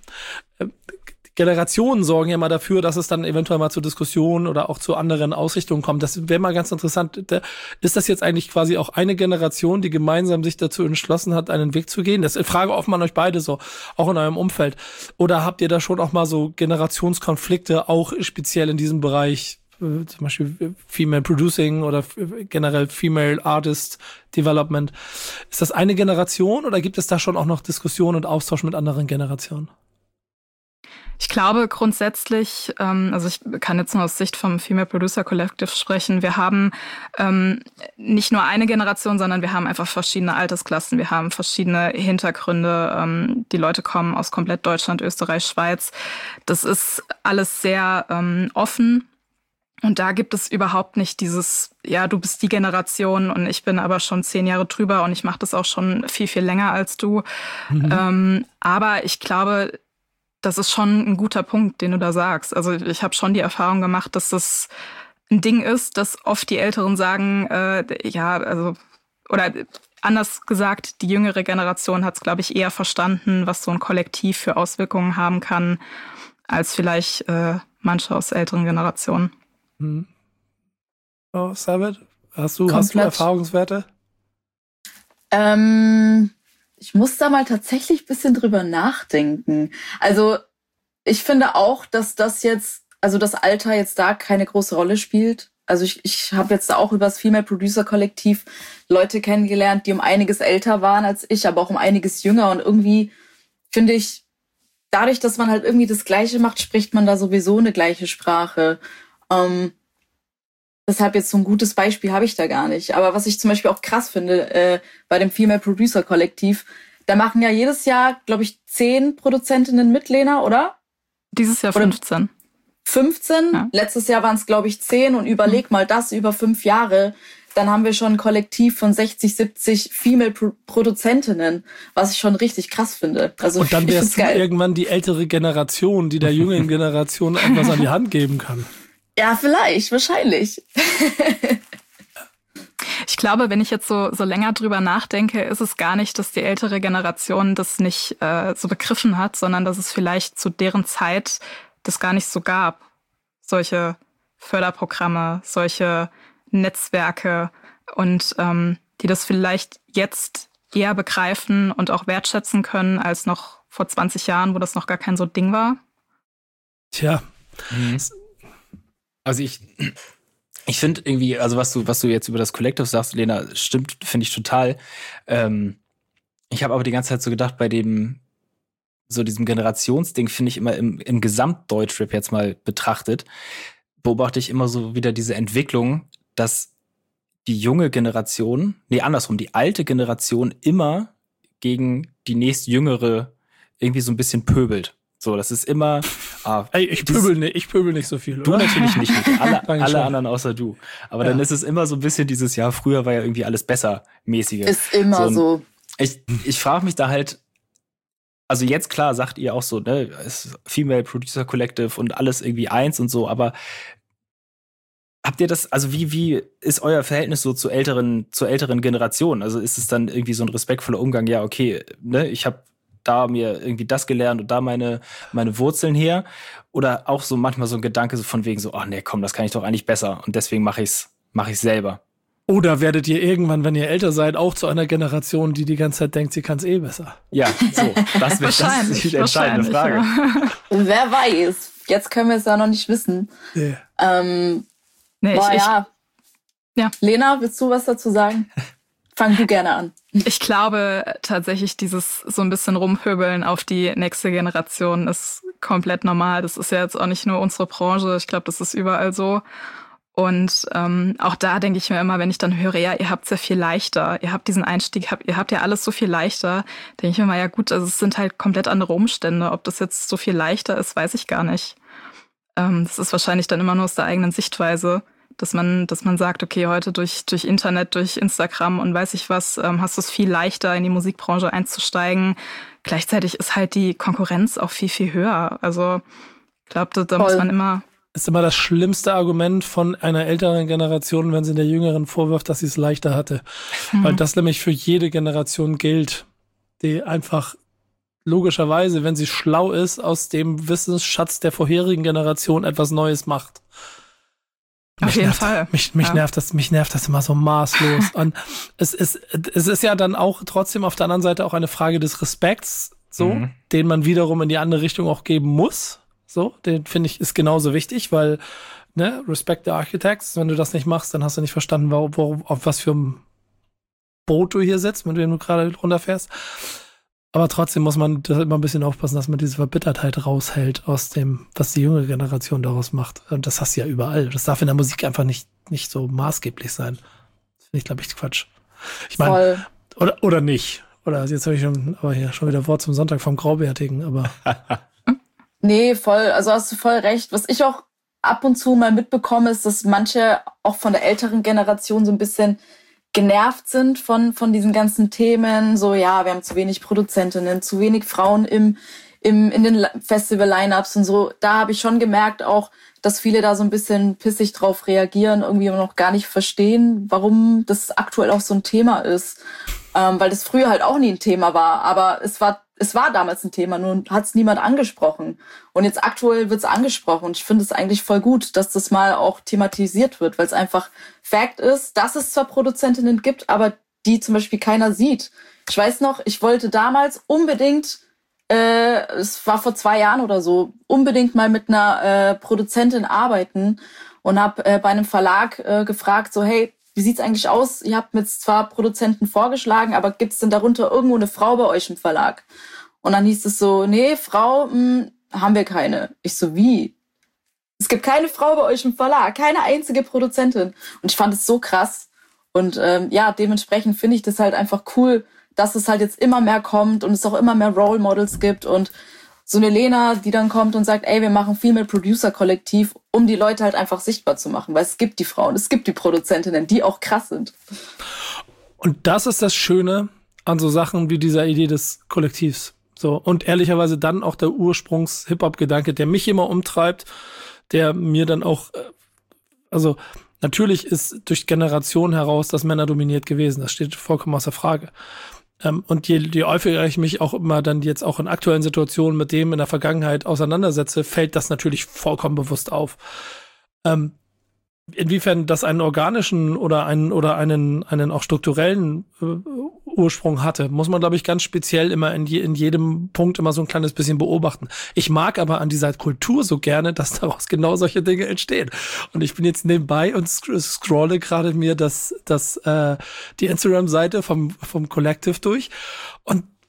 A: Generationen sorgen ja mal dafür, dass es dann eventuell mal zu Diskussionen oder auch zu anderen Ausrichtungen kommt. Das wäre mal ganz interessant. Ist das jetzt eigentlich quasi auch eine Generation, die gemeinsam sich dazu entschlossen hat, einen Weg zu gehen? Das ist Frage offen an euch beide so, auch in eurem Umfeld. Oder habt ihr da schon auch mal so Generationskonflikte, auch speziell in diesem Bereich, zum Beispiel Female Producing oder generell Female Artist Development? Ist das eine Generation oder gibt es da schon auch noch Diskussionen und Austausch mit anderen Generationen?
F: Ich glaube grundsätzlich, ähm, also ich kann jetzt nur aus Sicht vom Female Producer Collective sprechen, wir haben ähm, nicht nur eine Generation, sondern wir haben einfach verschiedene Altersklassen, wir haben verschiedene Hintergründe, ähm, die Leute kommen aus komplett Deutschland, Österreich, Schweiz. Das ist alles sehr ähm, offen. Und da gibt es überhaupt nicht dieses, ja, du bist die Generation und ich bin aber schon zehn Jahre drüber und ich mache das auch schon viel, viel länger als du. Mhm. Ähm, aber ich glaube, das ist schon ein guter Punkt, den du da sagst. Also ich habe schon die Erfahrung gemacht, dass das ein Ding ist, dass oft die Älteren sagen, äh, ja, also, oder anders gesagt, die jüngere Generation hat es, glaube ich, eher verstanden, was so ein Kollektiv für Auswirkungen haben kann, als vielleicht äh, manche aus älteren Generationen.
A: Hm. Oh, Savit, hast du, hast du Erfahrungswerte?
E: Ähm, ich muss da mal tatsächlich ein bisschen drüber nachdenken. Also ich finde auch, dass das jetzt, also das Alter jetzt da keine große Rolle spielt. Also ich, ich habe jetzt da auch über das Female Producer Kollektiv Leute kennengelernt, die um einiges älter waren als ich, aber auch um einiges jünger. Und irgendwie finde ich, dadurch, dass man halt irgendwie das Gleiche macht, spricht man da sowieso eine gleiche Sprache. Ähm, deshalb jetzt so ein gutes Beispiel habe ich da gar nicht. Aber was ich zum Beispiel auch krass finde, äh, bei dem Female Producer Kollektiv, da machen ja jedes Jahr, glaube ich, zehn Produzentinnen mit, Lena, oder?
F: Dieses Jahr fünfzehn.
E: fünfzehn? Ja. Letztes Jahr waren es, glaube ich, zehn. Und überleg mhm. mal das über fünf Jahre. Dann haben wir schon ein Kollektiv von sechzig, siebzig Female Pro- Produzentinnen, was ich schon richtig krass finde. Also,
A: und dann wärst du irgendwann die ältere Generation, die der jüngeren Generation etwas an die Hand geben kann.
E: Ja, vielleicht, wahrscheinlich.
F: Ich glaube, wenn ich jetzt so, so länger drüber nachdenke, ist es gar nicht, dass die ältere Generation das nicht äh, so begriffen hat, sondern dass es vielleicht zu deren Zeit das gar nicht so gab. Solche Förderprogramme, solche Netzwerke und ähm, die das vielleicht jetzt eher begreifen und auch wertschätzen können, als noch vor zwanzig Jahren, wo das noch gar kein so Ding war.
A: Tja.
D: Mhm. Also ich, ich finde irgendwie, also was du, was du jetzt über das Collective sagst, Lena, stimmt, finde ich total. Ähm, ich habe aber die ganze Zeit so gedacht, bei dem so diesem Generationsding, finde ich immer im, im Gesamtdeutschrap jetzt mal betrachtet, beobachte ich immer so wieder diese Entwicklung, dass die junge Generation, nee, andersrum, die alte Generation immer gegen die nächstjüngere irgendwie so ein bisschen pöbelt. So, das ist immer. Ah,
A: Ey, ich pöbel nicht, ich pöbel nicht so viel,
D: Du
A: oder?
D: natürlich nicht, Nico. alle,
A: Dankeschön.
D: alle anderen außer du. Aber
A: Ja.
D: dann ist es immer so ein bisschen dieses, ja, früher war ja irgendwie alles besser mäßige.
E: Ist immer
D: So
E: so.
D: ein- Ich, ich frage mich da halt, also jetzt klar sagt ihr auch so, ne, es ist Female Producer Collective und alles irgendwie eins und so, aber habt ihr das, also wie, wie ist euer Verhältnis so zu älteren, zur älteren Generation? Also ist es dann irgendwie so ein respektvoller Umgang, ja, okay, ne, ich habe da mir irgendwie das gelernt und da meine, meine Wurzeln her? Oder auch so manchmal so ein Gedanke so von wegen so, ach nee, komm, das kann ich doch eigentlich besser und deswegen mache ich's, mache ich's selber.
A: Oder werdet ihr irgendwann, wenn ihr älter seid, auch zu einer Generation, die die ganze Zeit denkt, sie kann es eh besser?
D: Ja, so, das, wär, das ist die entscheidende Frage.
F: Ja.
E: Wer weiß. Jetzt können wir es ja noch nicht wissen.
A: Yeah.
E: Ähm,
F: Nee,
E: boah,
F: ich,
E: ja.
F: ja.
E: Lena, willst du was dazu sagen? Fang du gerne an.
F: Ich glaube tatsächlich, dieses so ein bisschen Rumpöbeln auf die nächste Generation ist komplett normal. Das ist ja jetzt auch nicht nur unsere Branche. Ich glaube, das ist überall so. Und ähm, auch da denke ich mir immer, wenn ich dann höre, ja, ihr habt es ja viel leichter, ihr habt diesen Einstieg, habt, ihr habt ja alles so viel leichter, denke ich mir mal, ja gut, also es sind halt komplett andere Umstände. Ob das jetzt so viel leichter ist, weiß ich gar nicht. Ähm, das ist wahrscheinlich dann immer nur aus der eigenen Sichtweise, dass man, dass man sagt, okay, heute durch, durch Internet, durch Instagram und weiß ich was, ähm, hast du es viel leichter, in die Musikbranche einzusteigen. Gleichzeitig ist halt die Konkurrenz auch viel, viel höher. Also ich glaube, da, da muss man immer...
A: Ist immer das schlimmste Argument von einer älteren Generation, wenn sie der jüngeren vorwirft, dass sie es leichter hatte.
F: Mhm.
A: Weil das nämlich für jede Generation gilt, die einfach logischerweise, wenn sie schlau ist, aus dem Wissensschatz der vorherigen Generation etwas Neues macht.
F: Auf
A: Mich
F: jeden
A: nervt,
F: Fall.
A: Mich, mich,
F: Ja.
A: nervt das, mich nervt das immer so maßlos. Und es ist, es ist ja dann auch trotzdem auf der anderen Seite auch eine Frage des Respekts, so,
D: Mhm.
A: den man wiederum in die andere Richtung auch geben muss. So, den finde ich ist genauso wichtig, weil, ne, Respect the Architects, wenn du das nicht machst, dann hast du nicht verstanden, wo, wo, auf was für ein Boot du hier sitzt, mit dem du gerade runterfährst. Aber trotzdem muss man da immer ein bisschen aufpassen, dass man diese Verbittertheit raushält aus dem, was die junge Generation daraus macht. Und das hast du ja überall. Das darf in der Musik einfach nicht, nicht so maßgeblich sein. Das finde ich, glaube ich, Quatsch. Ich meine,
E: Voll.
A: oder, oder nicht. Oder jetzt habe ich schon, aber hier schon wieder Wort zum Sonntag vom Graubärtigen, aber
E: Nee, voll. Also hast du voll recht. Was ich auch ab und zu mal mitbekomme, ist, dass manche auch von der älteren Generation so ein bisschen genervt sind von, von diesen ganzen Themen. So, ja, wir haben zu wenig Produzentinnen, zu wenig Frauen im, im, in den Festival-Line-Ups und so. Da habe ich schon gemerkt auch, dass viele da so ein bisschen pissig drauf reagieren, irgendwie noch gar nicht verstehen, warum das aktuell auch so ein Thema ist. Ähm, weil das früher halt auch nie ein Thema war. Aber es war es war damals ein Thema, nur hat es niemand angesprochen. Und jetzt aktuell wird es angesprochen. Und ich finde es eigentlich voll gut, dass das mal auch thematisiert wird, weil es einfach Fact ist, dass es zwar Produzentinnen gibt, aber die zum Beispiel keiner sieht. Ich weiß noch, ich wollte damals unbedingt, äh, es war vor zwei Jahren oder so, unbedingt mal mit einer äh, Produzentin arbeiten und habe äh, bei einem Verlag äh, gefragt, so hey, wie sieht's eigentlich aus? Ihr habt mir jetzt zwar Produzenten vorgeschlagen, aber gibt's denn darunter irgendwo eine Frau bei euch im Verlag? Und dann hieß es so, nee, Frau, mh, haben wir keine. Ich so, wie? Es gibt keine Frau bei euch im Verlag, keine einzige Produzentin. Und ich fand es so krass. Und ähm, ja, dementsprechend finde ich das halt einfach cool, dass es halt jetzt immer mehr kommt und es auch immer mehr Role Models gibt und so eine Lena, die dann kommt und sagt, ey, wir machen Female Producer Kollektiv, um die Leute halt einfach sichtbar zu machen, weil es gibt die Frauen, es gibt die Produzentinnen, die auch krass sind.
A: und das ist das Schöne an so Sachen wie dieser Idee des Kollektivs. So, und ehrlicherweise dann auch der Ursprungs-Hip-Hop-Gedanke, der mich immer umtreibt, der mir dann auch, also natürlich ist durch Generationen heraus das Männer dominiert gewesen, das steht vollkommen außer Frage. Und je, je häufiger ich mich auch immer dann jetzt auch in aktuellen Situationen mit dem in der Vergangenheit auseinandersetze, fällt das natürlich vollkommen bewusst auf. Ähm, inwiefern das einen organischen oder einen oder einen einen auch strukturellen äh, Ursprung hatte, muss man, glaube ich, ganz speziell immer in, je, in jedem Punkt immer so ein kleines bisschen beobachten. Ich mag aber an dieser Kultur so gerne, dass daraus genau solche Dinge entstehen. Und ich bin jetzt nebenbei und sc- scrolle gerade mir das das äh, die Instagram-Seite vom vom Collective durch und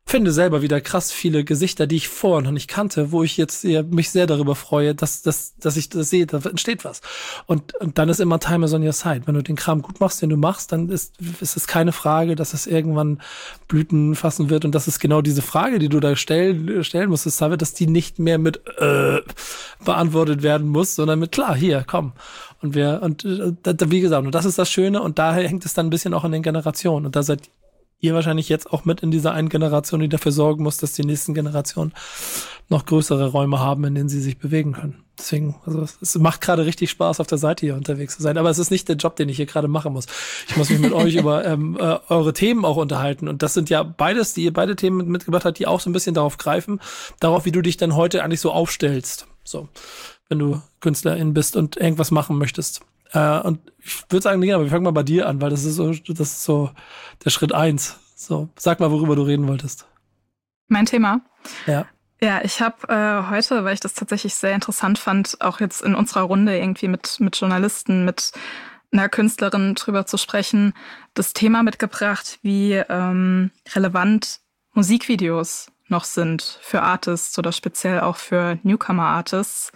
A: finde selber wieder krass viele Gesichter, die ich vorher noch nicht kannte, wo ich jetzt ja, mich sehr darüber freue, dass, dass, dass ich das sehe, da entsteht was. Und, und dann ist immer Time is on your side. Wenn du den Kram gut machst, den du machst, dann ist, ist es keine Frage, dass es irgendwann Blüten fassen wird. Und das ist genau diese Frage, die du da stellen, stellen musstest, dass die nicht mehr mit äh, beantwortet werden muss, sondern mit klar, hier, komm. Und wir, und äh, wie gesagt, und das ist das Schöne, und daher hängt es dann ein bisschen auch an den Generationen. Und da seid ihr wahrscheinlich jetzt auch mit in dieser einen Generation, die dafür sorgen muss, dass die nächsten Generationen noch größere Räume haben, in denen sie sich bewegen können. Deswegen, also es, es macht gerade richtig Spaß, auf der Seite hier unterwegs zu sein. Aber es ist nicht der Job, den ich hier gerade machen muss. Ich muss mich mit euch über ähm, äh, eure Themen auch unterhalten. Und das sind ja beides, die ihr beide Themen mitgebracht habt, die auch so ein bisschen darauf greifen, darauf, wie du dich dann heute eigentlich so aufstellst. So, wenn du Künstlerin bist und irgendwas machen möchtest. Äh, und ich würde sagen, nee, aber wir fangen mal bei dir an, weil das ist so, das ist so der Schritt eins. So, sag mal, worüber du reden wolltest.
F: Mein Thema?
A: Ja.
F: Ja, ich habe äh, heute, weil ich das tatsächlich sehr interessant fand, auch jetzt in unserer Runde irgendwie mit, mit Journalisten, mit einer Künstlerin drüber zu sprechen, das Thema mitgebracht, wie ähm, relevant Musikvideos noch sind für Artists oder speziell auch für Newcomer-Artists.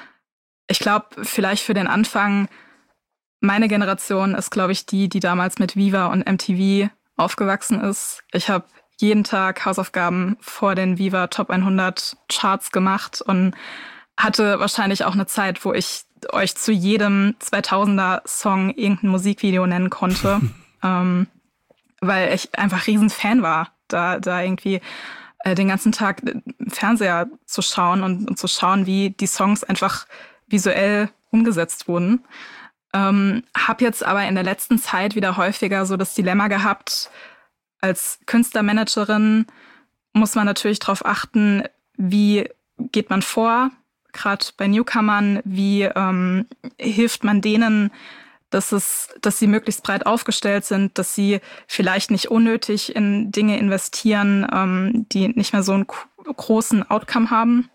F: Ich glaube, vielleicht für den Anfang, meine Generation ist, glaube ich, die, die damals mit Viva und M T V aufgewachsen ist. Ich habe jeden Tag Hausaufgaben vor den Viva Top hundert Charts gemacht und hatte wahrscheinlich auch eine Zeit, wo ich euch zu jedem zweitausender Song irgendein Musikvideo nennen konnte, ähm, weil ich einfach riesen Fan war, da, da irgendwie äh, den ganzen Tag im Fernseher zu schauen und, und zu schauen, wie die Songs einfach visuell umgesetzt wurden. Ähm, hab jetzt aber in der letzten Zeit wieder häufiger so das Dilemma gehabt, als Künstlermanagerin muss man natürlich darauf achten, wie geht man vor, gerade bei Newcomern, wie ähm, hilft man denen, dass es, dass sie möglichst breit aufgestellt sind, dass sie vielleicht nicht unnötig in Dinge investieren, ähm, die nicht mehr so einen großen Outcome haben.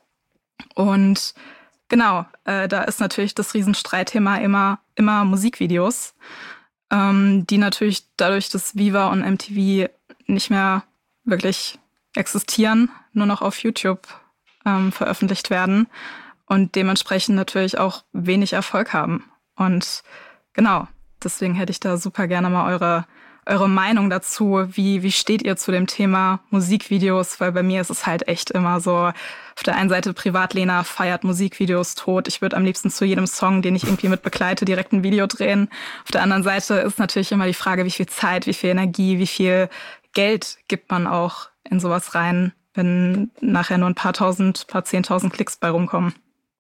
F: Und genau, äh, da ist natürlich das Riesenstreitthema immer, immer Musikvideos, ähm, die natürlich dadurch, dass Viva und M T V nicht mehr wirklich existieren, nur noch auf YouTube ähm, veröffentlicht werden und dementsprechend natürlich auch wenig Erfolg haben. Und genau, deswegen hätte ich da super gerne mal eure eure Meinung dazu. Wie, wie steht ihr zu dem Thema Musikvideos? Weil bei mir ist es halt echt immer so, auf der einen Seite Privatlena feiert Musikvideos tot. Ich würde am liebsten zu jedem Song, den ich irgendwie mit begleite, direkt ein Video drehen. Auf der anderen Seite ist natürlich immer die Frage, wie viel Zeit, wie viel Energie, wie viel Geld gibt man auch in sowas rein, wenn nachher nur ein paar tausend, paar zehntausend Klicks bei rumkommen.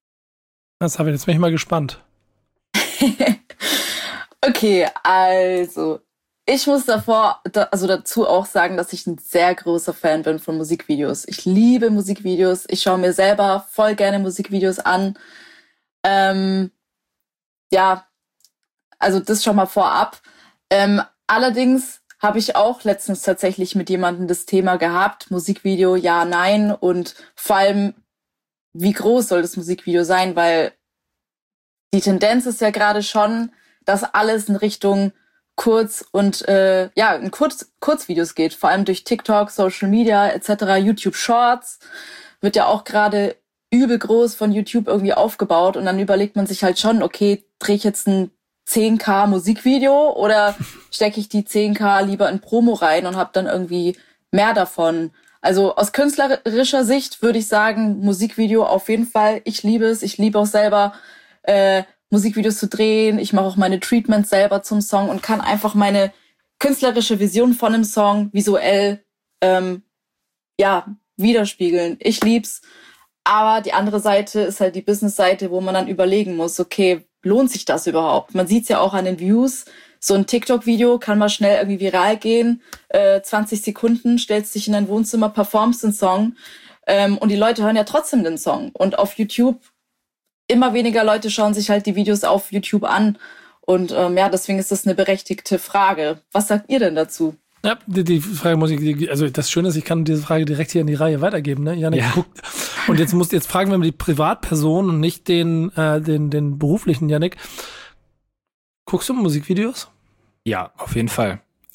A: Das habe ich, jetzt bin ich mal gespannt.
E: Okay, also ich muss davor, also dazu auch sagen, dass ich ein sehr großer Fan bin von Musikvideos. Ich liebe Musikvideos. Ich schaue mir selber voll gerne Musikvideos an. Ähm, ja, also das schon mal vorab. Ähm, allerdings habe ich auch letztens tatsächlich mit jemandem das Thema gehabt. Musikvideo, ja, nein. Und vor allem, wie groß soll das Musikvideo sein? Weil die Tendenz ist ja gerade schon, dass alles in Richtung Kurz- und äh, ja, in Kurz- Kurzvideos geht, vor allem durch TikTok, Social Media et cetera, YouTube Shorts wird ja auch gerade übel groß von YouTube irgendwie aufgebaut und dann überlegt man sich halt schon, okay, drehe ich jetzt ein zehn K Musikvideo oder stecke ich die zehn K lieber in Promo rein und habe dann irgendwie mehr davon. Also aus künstlerischer Sicht würde ich sagen, Musikvideo auf jeden Fall. Ich liebe es, ich liebe auch selber äh, Musikvideos zu drehen. Ich mache auch meine Treatments selber zum Song und kann einfach meine künstlerische Vision von einem Song visuell ähm, ja widerspiegeln. Ich lieb's. Aber die andere Seite ist halt die Business-Seite, wo man dann überlegen muss, okay, lohnt sich das überhaupt? Man sieht's ja auch an den Views. So ein TikTok-Video kann mal schnell irgendwie viral gehen. Äh, zwanzig Sekunden, stellst dich in dein Wohnzimmer, performst den Song. Ähm, und die Leute hören ja trotzdem den Song. Und auf YouTube immer weniger Leute schauen sich halt die Videos auf YouTube an. Und ähm, ja, deswegen ist das eine berechtigte Frage. Was sagt ihr denn dazu?
A: Ja, die, die Frage muss ich, also das Schöne ist, ich kann diese Frage direkt hier in die Reihe weitergeben, ne? Janik,
D: ja.
A: guckt. Und jetzt musst, jetzt fragen wir mal die Privatperson und nicht den, äh, den, den beruflichen Janik. Guckst du Musikvideos?
D: Ja, auf jeden Fall.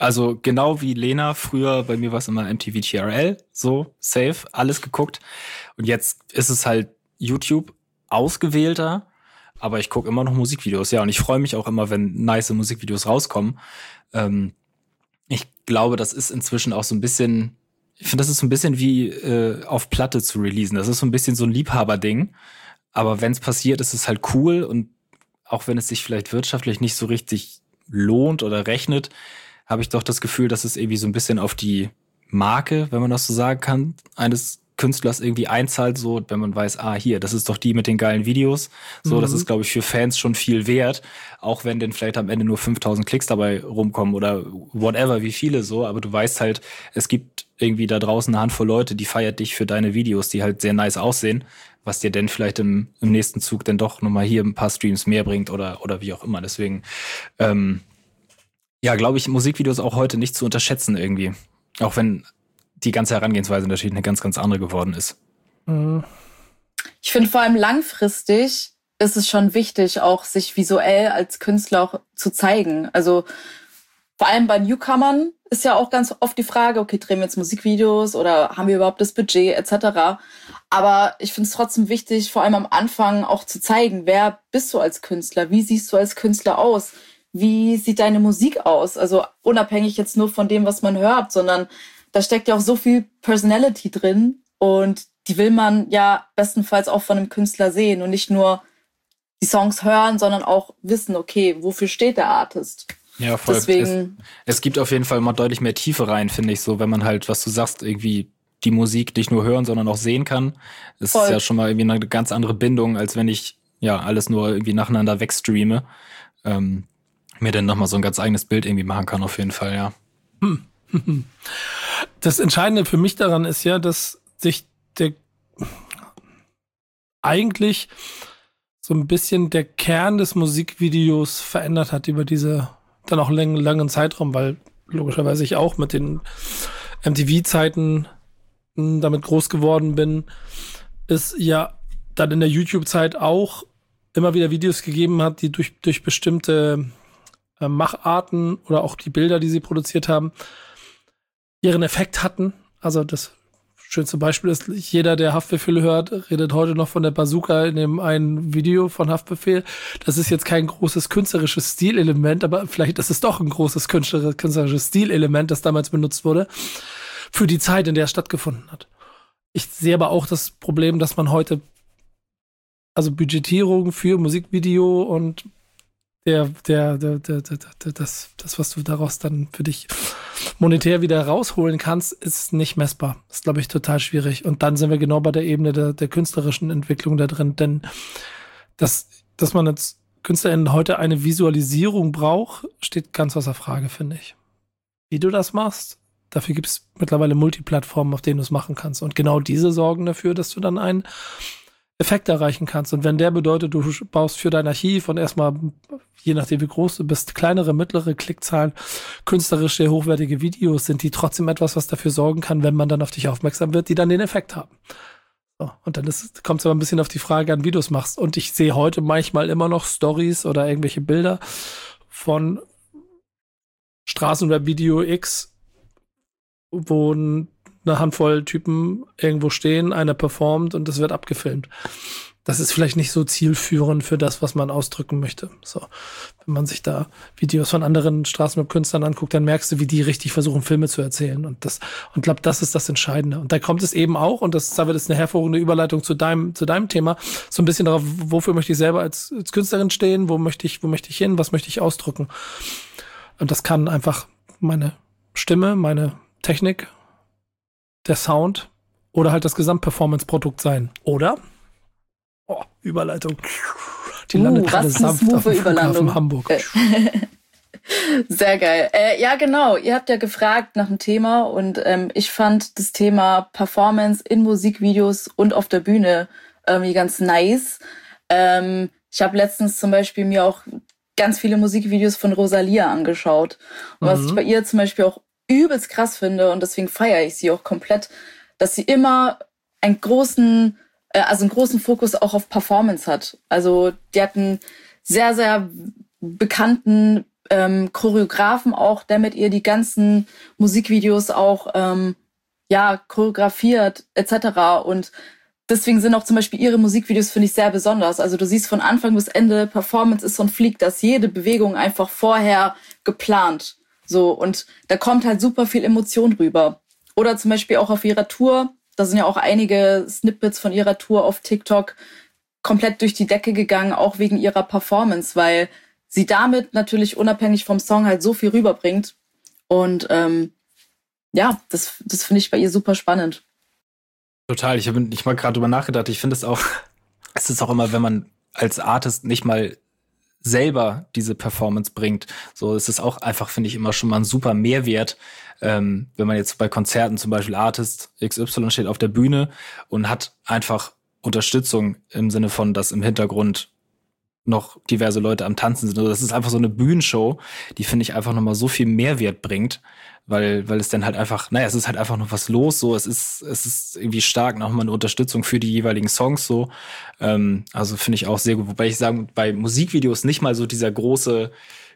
D: Also genau wie Lena, früher bei mir war es immer M T V T R L, so, safe, alles geguckt. Und jetzt ist es halt YouTube ausgewählter, aber ich gucke immer noch Musikvideos, ja. Und ich freue mich auch immer, wenn nice Musikvideos rauskommen. Ähm, ich glaube, das ist inzwischen auch so ein bisschen, ich finde, das ist so ein bisschen wie äh, auf Platte zu releasen. Das ist so ein bisschen so ein Liebhaberding. Aber wenn es passiert, ist es halt cool. Und auch wenn es sich vielleicht wirtschaftlich nicht so richtig lohnt oder rechnet, habe ich doch das Gefühl, dass es irgendwie so ein bisschen auf die Marke, wenn man das so sagen kann, eines Künstlers irgendwie einzahlt, so, wenn man weiß, ah, hier, das ist doch die mit den geilen Videos. So, mhm. Das ist, glaube ich, für Fans schon viel wert. Auch wenn denn vielleicht am Ende nur fünftausend Klicks dabei rumkommen oder whatever, wie viele so. Aber du weißt halt, es gibt irgendwie da draußen eine Handvoll Leute, die feiert dich für deine Videos, die halt sehr nice aussehen, was dir denn vielleicht im, im nächsten Zug dann doch nochmal hier ein paar Streams mehr bringt oder, oder wie auch immer. Deswegen, ähm, ja, glaube ich, Musikvideos auch heute nicht zu unterschätzen irgendwie. Auch wenn die ganze Herangehensweise natürlich eine ganz, ganz andere geworden ist.
E: Ich finde vor allem langfristig ist es schon wichtig, auch sich visuell als Künstler auch zu zeigen. Also vor allem bei Newcomern ist ja auch ganz oft die Frage, okay, drehen wir jetzt Musikvideos oder haben wir überhaupt das Budget et cetera. Aber ich finde es trotzdem wichtig, vor allem am Anfang auch zu zeigen, wer bist du als Künstler? Wie siehst du als Künstler aus? Wie sieht deine Musik aus? Also unabhängig jetzt nur von dem, was man hört, sondern da steckt ja auch so viel Personality drin und die will man ja bestenfalls auch von einem Künstler sehen und nicht nur die Songs hören, sondern auch wissen, okay, wofür steht der Artist?
D: Ja, voll.
E: Deswegen,
D: es, es gibt auf jeden Fall mal deutlich mehr Tiefe rein, finde ich so, wenn man halt, was du sagst, irgendwie die Musik nicht nur hören, sondern auch sehen kann. Das voll. Ist ja schon mal irgendwie eine ganz andere Bindung, als wenn ich ja alles nur irgendwie nacheinander wegstreame. Ähm, mir dann nochmal so ein ganz eigenes Bild irgendwie machen kann, auf jeden Fall, ja.
A: Hm. Das Entscheidende für mich daran ist ja, dass sich der eigentlich so ein bisschen der Kern des Musikvideos verändert hat über diese dann auch langen, langen Zeitraum, weil logischerweise ich auch mit den M T V-Zeiten damit groß geworden bin, es ja dann in der YouTube-Zeit auch immer wieder Videos gegeben hat, die durch, durch bestimmte äh, Macharten oder auch die Bilder, die sie produziert haben, ihren Effekt hatten. Also das schönste Beispiel ist, jeder, der Haftbefehl hört, redet heute noch von der Bazooka in dem einen Video von Haftbefehl. Das ist jetzt kein großes künstlerisches Stilelement, aber vielleicht ist es doch ein großes künstlerisches Stilelement, das damals benutzt wurde, für die Zeit, in der es stattgefunden hat. Ich sehe aber auch das Problem, dass man heute, also Budgetierung für Musikvideo und der, der, der, der, der, der, das, das, was du daraus dann für dich monetär wieder rausholen kannst, ist nicht messbar. Das ist, glaube ich, total schwierig. Und dann sind wir genau bei der Ebene der, der künstlerischen Entwicklung da drin. Denn dass, dass man als Künstlerin heute eine Visualisierung braucht, steht ganz außer Frage, finde ich. Wie du das machst, dafür gibt es mittlerweile Multiplattformen, auf denen du es machen kannst. Und genau diese sorgen dafür, dass du dann einen Effekt erreichen kannst. Und wenn der bedeutet, du baust für dein Archiv und erstmal, je nachdem wie groß du bist, kleinere, mittlere Klickzahlen, künstlerisch sehr hochwertige Videos, sind die trotzdem etwas, was dafür sorgen kann, wenn man dann auf dich aufmerksam wird, die dann den Effekt haben. So, und dann kommt es aber ein bisschen auf die Frage an, wie du es machst. Und ich sehe heute manchmal immer noch Stories oder irgendwelche Bilder von Straßenrap-Video X, wo ein eine Handvoll Typen irgendwo stehen, einer performt und das wird abgefilmt. Das ist vielleicht nicht so zielführend für das, was man ausdrücken möchte. So, wenn man sich da Videos von anderen Straßenrap-Künstlern anguckt, dann merkst du, wie die richtig versuchen, Filme zu erzählen. Und das, und glaube, das ist das Entscheidende. Und da kommt es eben auch, und das, da wird es eine hervorragende Überleitung zu deinem, zu deinem Thema, so ein bisschen darauf, wofür möchte ich selber als, als Künstlerin stehen, wo möchte ich, wo möchte ich hin, was möchte ich ausdrücken. Und das kann einfach meine Stimme, meine Technik, der Sound oder halt das Gesamtperformance-Produkt sein. Oder? Oh, Überleitung. Die
E: uh,
A: landet gerade sanft auf dem Flughafen Hamburg.
E: Äh. Sehr geil. Äh, ja, genau. Ihr habt ja gefragt nach einem Thema und ähm, ich fand das Thema Performance in Musikvideos und auf der Bühne irgendwie ganz nice. Ähm, ich habe letztens zum Beispiel mir auch ganz viele Musikvideos von Rosalia angeschaut. Und mhm. was ich bei ihr zum Beispiel auch übelst krass finde und deswegen feiere ich sie auch komplett, dass sie immer einen großen, äh, also einen großen Fokus auch auf Performance hat. Also die hat einen sehr, sehr bekannten ähm, Choreografen auch, der mit ihr die ganzen Musikvideos auch ähm, ja choreografiert et cetera. Und deswegen sind auch zum Beispiel ihre Musikvideos, finde ich, sehr besonders. Also du siehst von Anfang bis Ende, Performance ist so ein Flieg, dass jede Bewegung einfach vorher geplant. So, und da kommt halt super viel Emotion rüber. Oder zum Beispiel auch auf ihrer Tour, da sind ja auch einige Snippets von ihrer Tour auf TikTok komplett durch die Decke gegangen, auch wegen ihrer Performance, weil sie damit natürlich unabhängig vom Song halt so viel rüberbringt. Und ähm, ja, das, das finde ich bei ihr super spannend.
D: Total, ich habe nicht mal gerade drüber nachgedacht. Ich finde es auch, es ist auch immer, wenn man als Artist nicht mal selber diese Performance bringt, so ist es auch einfach, finde ich, immer schon mal ein super Mehrwert, ähm, wenn man jetzt bei Konzerten zum Beispiel Artist X Y steht auf der Bühne und hat einfach Unterstützung im Sinne von, dass im Hintergrund noch diverse Leute am Tanzen sind. Also das ist einfach so eine Bühnenshow, die, finde ich, einfach nochmal so viel Mehrwert bringt, weil weil es dann halt einfach, naja, es ist halt einfach noch was los, so, es ist es ist irgendwie stark nochmal eine Unterstützung für die jeweiligen Songs, so. Ähm, also finde ich auch sehr gut. Wobei ich sagen, bei Musikvideos nicht mal so dieser große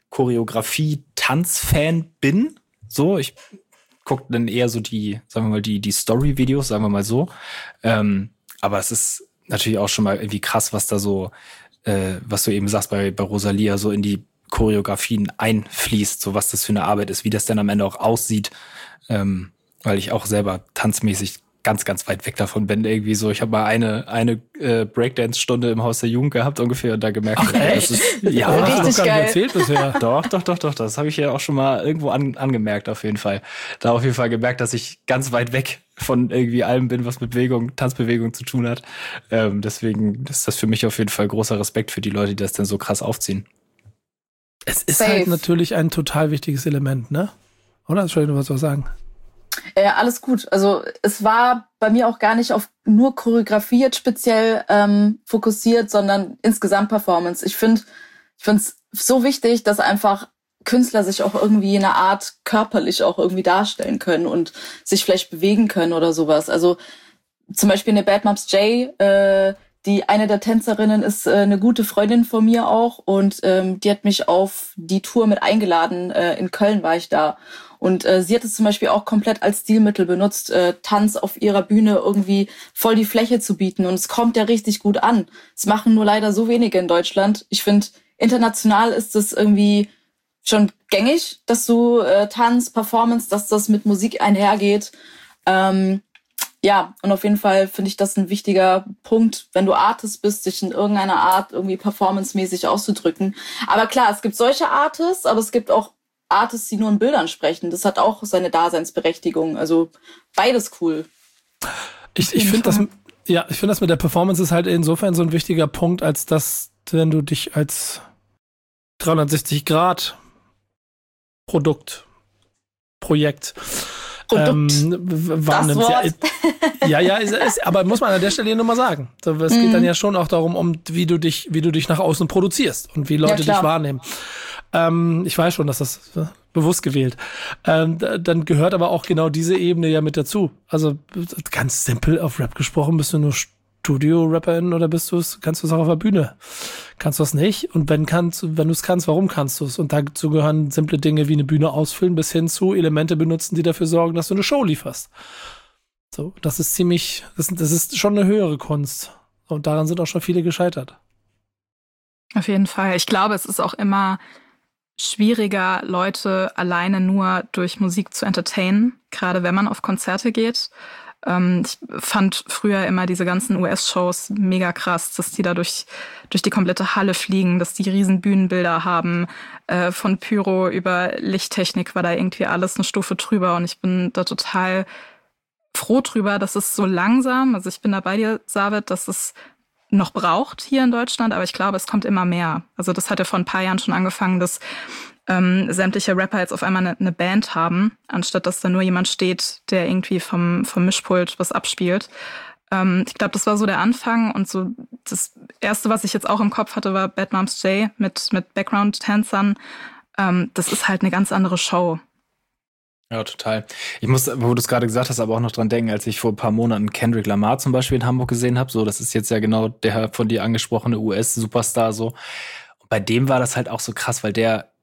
D: Choreografie-Tanz-Fan bin, so. Ich gucke dann eher so die, sagen wir mal, die die Story-Videos, sagen wir mal so. Ähm, aber es ist natürlich auch schon mal irgendwie krass, was da so, äh, was du eben sagst bei, bei Rosalia, so in die Choreografien einfließt, so was das für eine Arbeit ist, wie das dann am Ende auch aussieht. Ähm, weil ich auch selber tanzmäßig ganz, ganz weit weg davon bin. Irgendwie so, ich habe mal eine, eine äh, Breakdance-Stunde im Haus der Jugend gehabt ungefähr und da gemerkt,
A: Ach, echt?
D: das ist, ja,
A: das hast du
E: richtig
A: noch gar
E: geil.
A: nicht erzählt bisher.
D: Doch, doch, doch, doch, das habe ich ja auch schon mal irgendwo an, angemerkt, auf jeden Fall. Da auf jeden Fall gemerkt, dass ich ganz weit weg von irgendwie allem bin, was mit Bewegung, Tanzbewegung zu tun hat. Ähm, deswegen ist das für mich auf jeden Fall großer Respekt für die Leute, die das dann so krass aufziehen.
A: Es ist
E: Safe.
A: halt natürlich ein total wichtiges Element, ne? Oder? Entschuldigung, was soll ich sagen?
E: Ja, alles gut. Also es war bei mir auch gar nicht auf nur Choreografie jetzt speziell ähm, fokussiert, sondern insgesamt Performance. Ich finde, ich finde es so wichtig, dass einfach Künstler sich auch irgendwie in einer Art körperlich auch irgendwie darstellen können und sich vielleicht bewegen können oder sowas. Also zum Beispiel eine Bad Moms J, äh, die eine der Tänzerinnen ist äh, eine gute Freundin von mir auch und ähm, die hat mich auf die Tour mit eingeladen. Äh, in Köln war ich da. Und äh, sie hat es zum Beispiel auch komplett als Stilmittel benutzt, äh, Tanz auf ihrer Bühne irgendwie voll die Fläche zu bieten. Und es kommt ja richtig gut an. Es machen nur leider so wenige in Deutschland. Ich finde, international ist es irgendwie schon gängig, dass du äh, Tanz, Performance, dass das mit Musik einhergeht. Ähm, ja, und auf jeden Fall finde ich das ein wichtiger Punkt, wenn du Artist bist, dich in irgendeiner Art irgendwie performancemäßig auszudrücken. Aber klar, es gibt solche Artists, aber es gibt auch Artists, die nur in Bildern sprechen. Das hat auch seine Daseinsberechtigung. Also beides cool.
A: Ich, ich finde das, ja, ich finde das mit der Performance ist halt insofern so ein wichtiger Punkt, als dass, wenn du dich als dreihundertsechzig Grad Produkt, Projekt,
E: Produkt.
A: Ähm, wahrnimmst.
E: Das
A: Ja,
E: Wort.
A: ja, ja, ist, ist, aber muss man an der Stelle nur mal sagen. So, es
E: Mhm.
A: geht dann ja schon auch darum, um wie du dich, wie du dich nach außen produzierst und wie Leute
E: klar.
A: dich wahrnehmen. Ähm, ich weiß schon, dass das äh, bewusst gewählt. Ähm, d- dann gehört aber auch genau diese Ebene ja mit dazu. Also ganz simpel auf Rap gesprochen, bist du nur Studio-Rapperin oder bist du es, kannst du es auch auf der Bühne? Kannst du es nicht? Und wenn kannst, wenn du es kannst, warum kannst du es? Und dazu gehören simple Dinge wie eine Bühne ausfüllen bis hin zu Elemente benutzen, die dafür sorgen, dass du eine Show lieferst. So, das ist ziemlich, das, das ist schon eine höhere Kunst. Und daran sind auch schon viele gescheitert.
F: Auf jeden Fall. Ich glaube, es ist auch immer schwieriger, Leute alleine nur durch Musik zu entertainen, gerade wenn man auf Konzerte geht. Ähm, ich fand früher immer diese ganzen U S-Shows mega krass, dass die da durch, durch die komplette Halle fliegen, dass die riesen Bühnenbilder haben. Äh, von Pyro über Lichttechnik war da irgendwie alles eine Stufe drüber und ich bin da total froh drüber, dass es so langsam, also ich bin da bei dir, Sabit, dass es noch braucht hier in Deutschland, aber ich glaube, es kommt immer mehr. Also das hat ja vor ein paar Jahren schon angefangen, dass ähm, sämtliche Rapper jetzt auf einmal eine, eine Band haben, anstatt dass da nur jemand steht, der irgendwie vom, vom Mischpult was abspielt. Ähm, ich glaube, das war so der Anfang und so das Erste, was ich jetzt auch im Kopf hatte, war Bad Moms J mit, mit Background-Tänzern. Ähm, das ist halt eine ganz andere Show.
D: Ja, total. Ich muss, wo du es gerade gesagt hast, aber auch noch dran denken, als ich vor ein paar Monaten Kendrick Lamar zum Beispiel in Hamburg gesehen habe. So, das ist jetzt ja genau der von dir angesprochene U S-Superstar so. Und bei dem war das halt auch so krass, weil der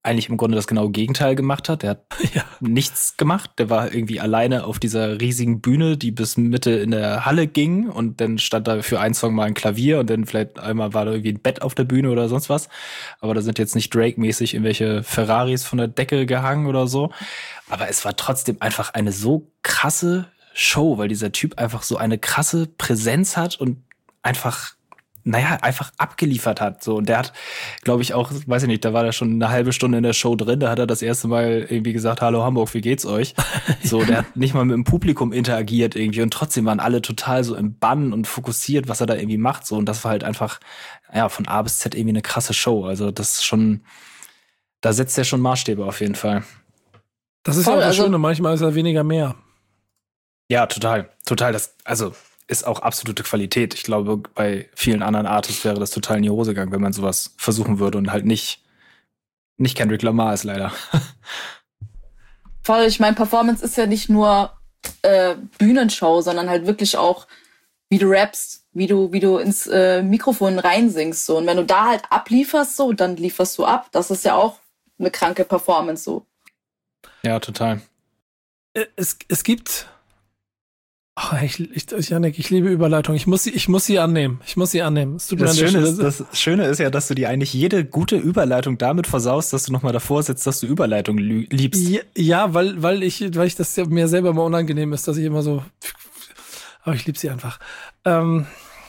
D: eigentlich im Grunde das genaue Gegenteil gemacht hat. Der hat
A: Ja.
D: nichts gemacht. Der war irgendwie alleine auf dieser riesigen Bühne, die bis Mitte in der Halle ging. Und dann stand da für einen Song mal ein Klavier und dann vielleicht einmal war da irgendwie ein Bett auf der Bühne oder sonst was. Aber da sind jetzt nicht Drake-mäßig irgendwelche Ferraris von der Decke gehangen oder so. Aber es war trotzdem einfach eine so krasse Show, weil dieser Typ einfach so eine krasse Präsenz hat und einfach naja, einfach abgeliefert hat. So, und der hat, glaube ich, auch, weiß ich nicht, da war er schon eine halbe Stunde in der Show drin, da hat er das erste Mal irgendwie gesagt, hallo Hamburg, wie geht's euch? So, der hat nicht mal mit dem Publikum interagiert irgendwie und trotzdem waren alle total so im Bann und fokussiert, was er da irgendwie macht. So, und das war halt einfach, ja, von A bis Z irgendwie eine krasse Show. Also das ist schon, da setzt er schon Maßstäbe auf jeden Fall.
A: Das ist
E: Voll,
A: ja auch das
E: also-
A: Schöne, manchmal ist er weniger mehr.
D: Ja, total, total. Das, also ist auch absolute Qualität. Ich glaube, bei vielen anderen Artists wäre das total in die Hose gegangen, wenn man sowas versuchen würde und halt nicht, nicht Kendrick Lamar ist leider.
E: Voll, ich meine, Performance ist ja nicht nur äh, Bühnenshow, sondern halt wirklich auch, wie du rappst, wie du, wie du ins äh, Mikrofon reinsingst. So. Und wenn du da halt ablieferst, so, dann lieferst du ab. Das ist ja auch eine kranke Performance so.
D: Ja, total.
A: Äh, Es, es gibt. Ach, ich, ich, Janik, ich liebe Überleitung. Ich muss sie, ich muss sie annehmen. Ich muss sie annehmen. Es tut mir
D: Das
A: an der
D: Schöne,
A: Stelle-
D: ist, das Schöne ist ja, dass du dir eigentlich jede gute Überleitung damit versaust, dass du nochmal davor sitzt, dass du Überleitung lü- liebst.
A: Ja, ja, weil, weil ich, weil ich das ja mir selber immer unangenehm ist, dass ich immer so. Aber ich liebe sie einfach. Ähm,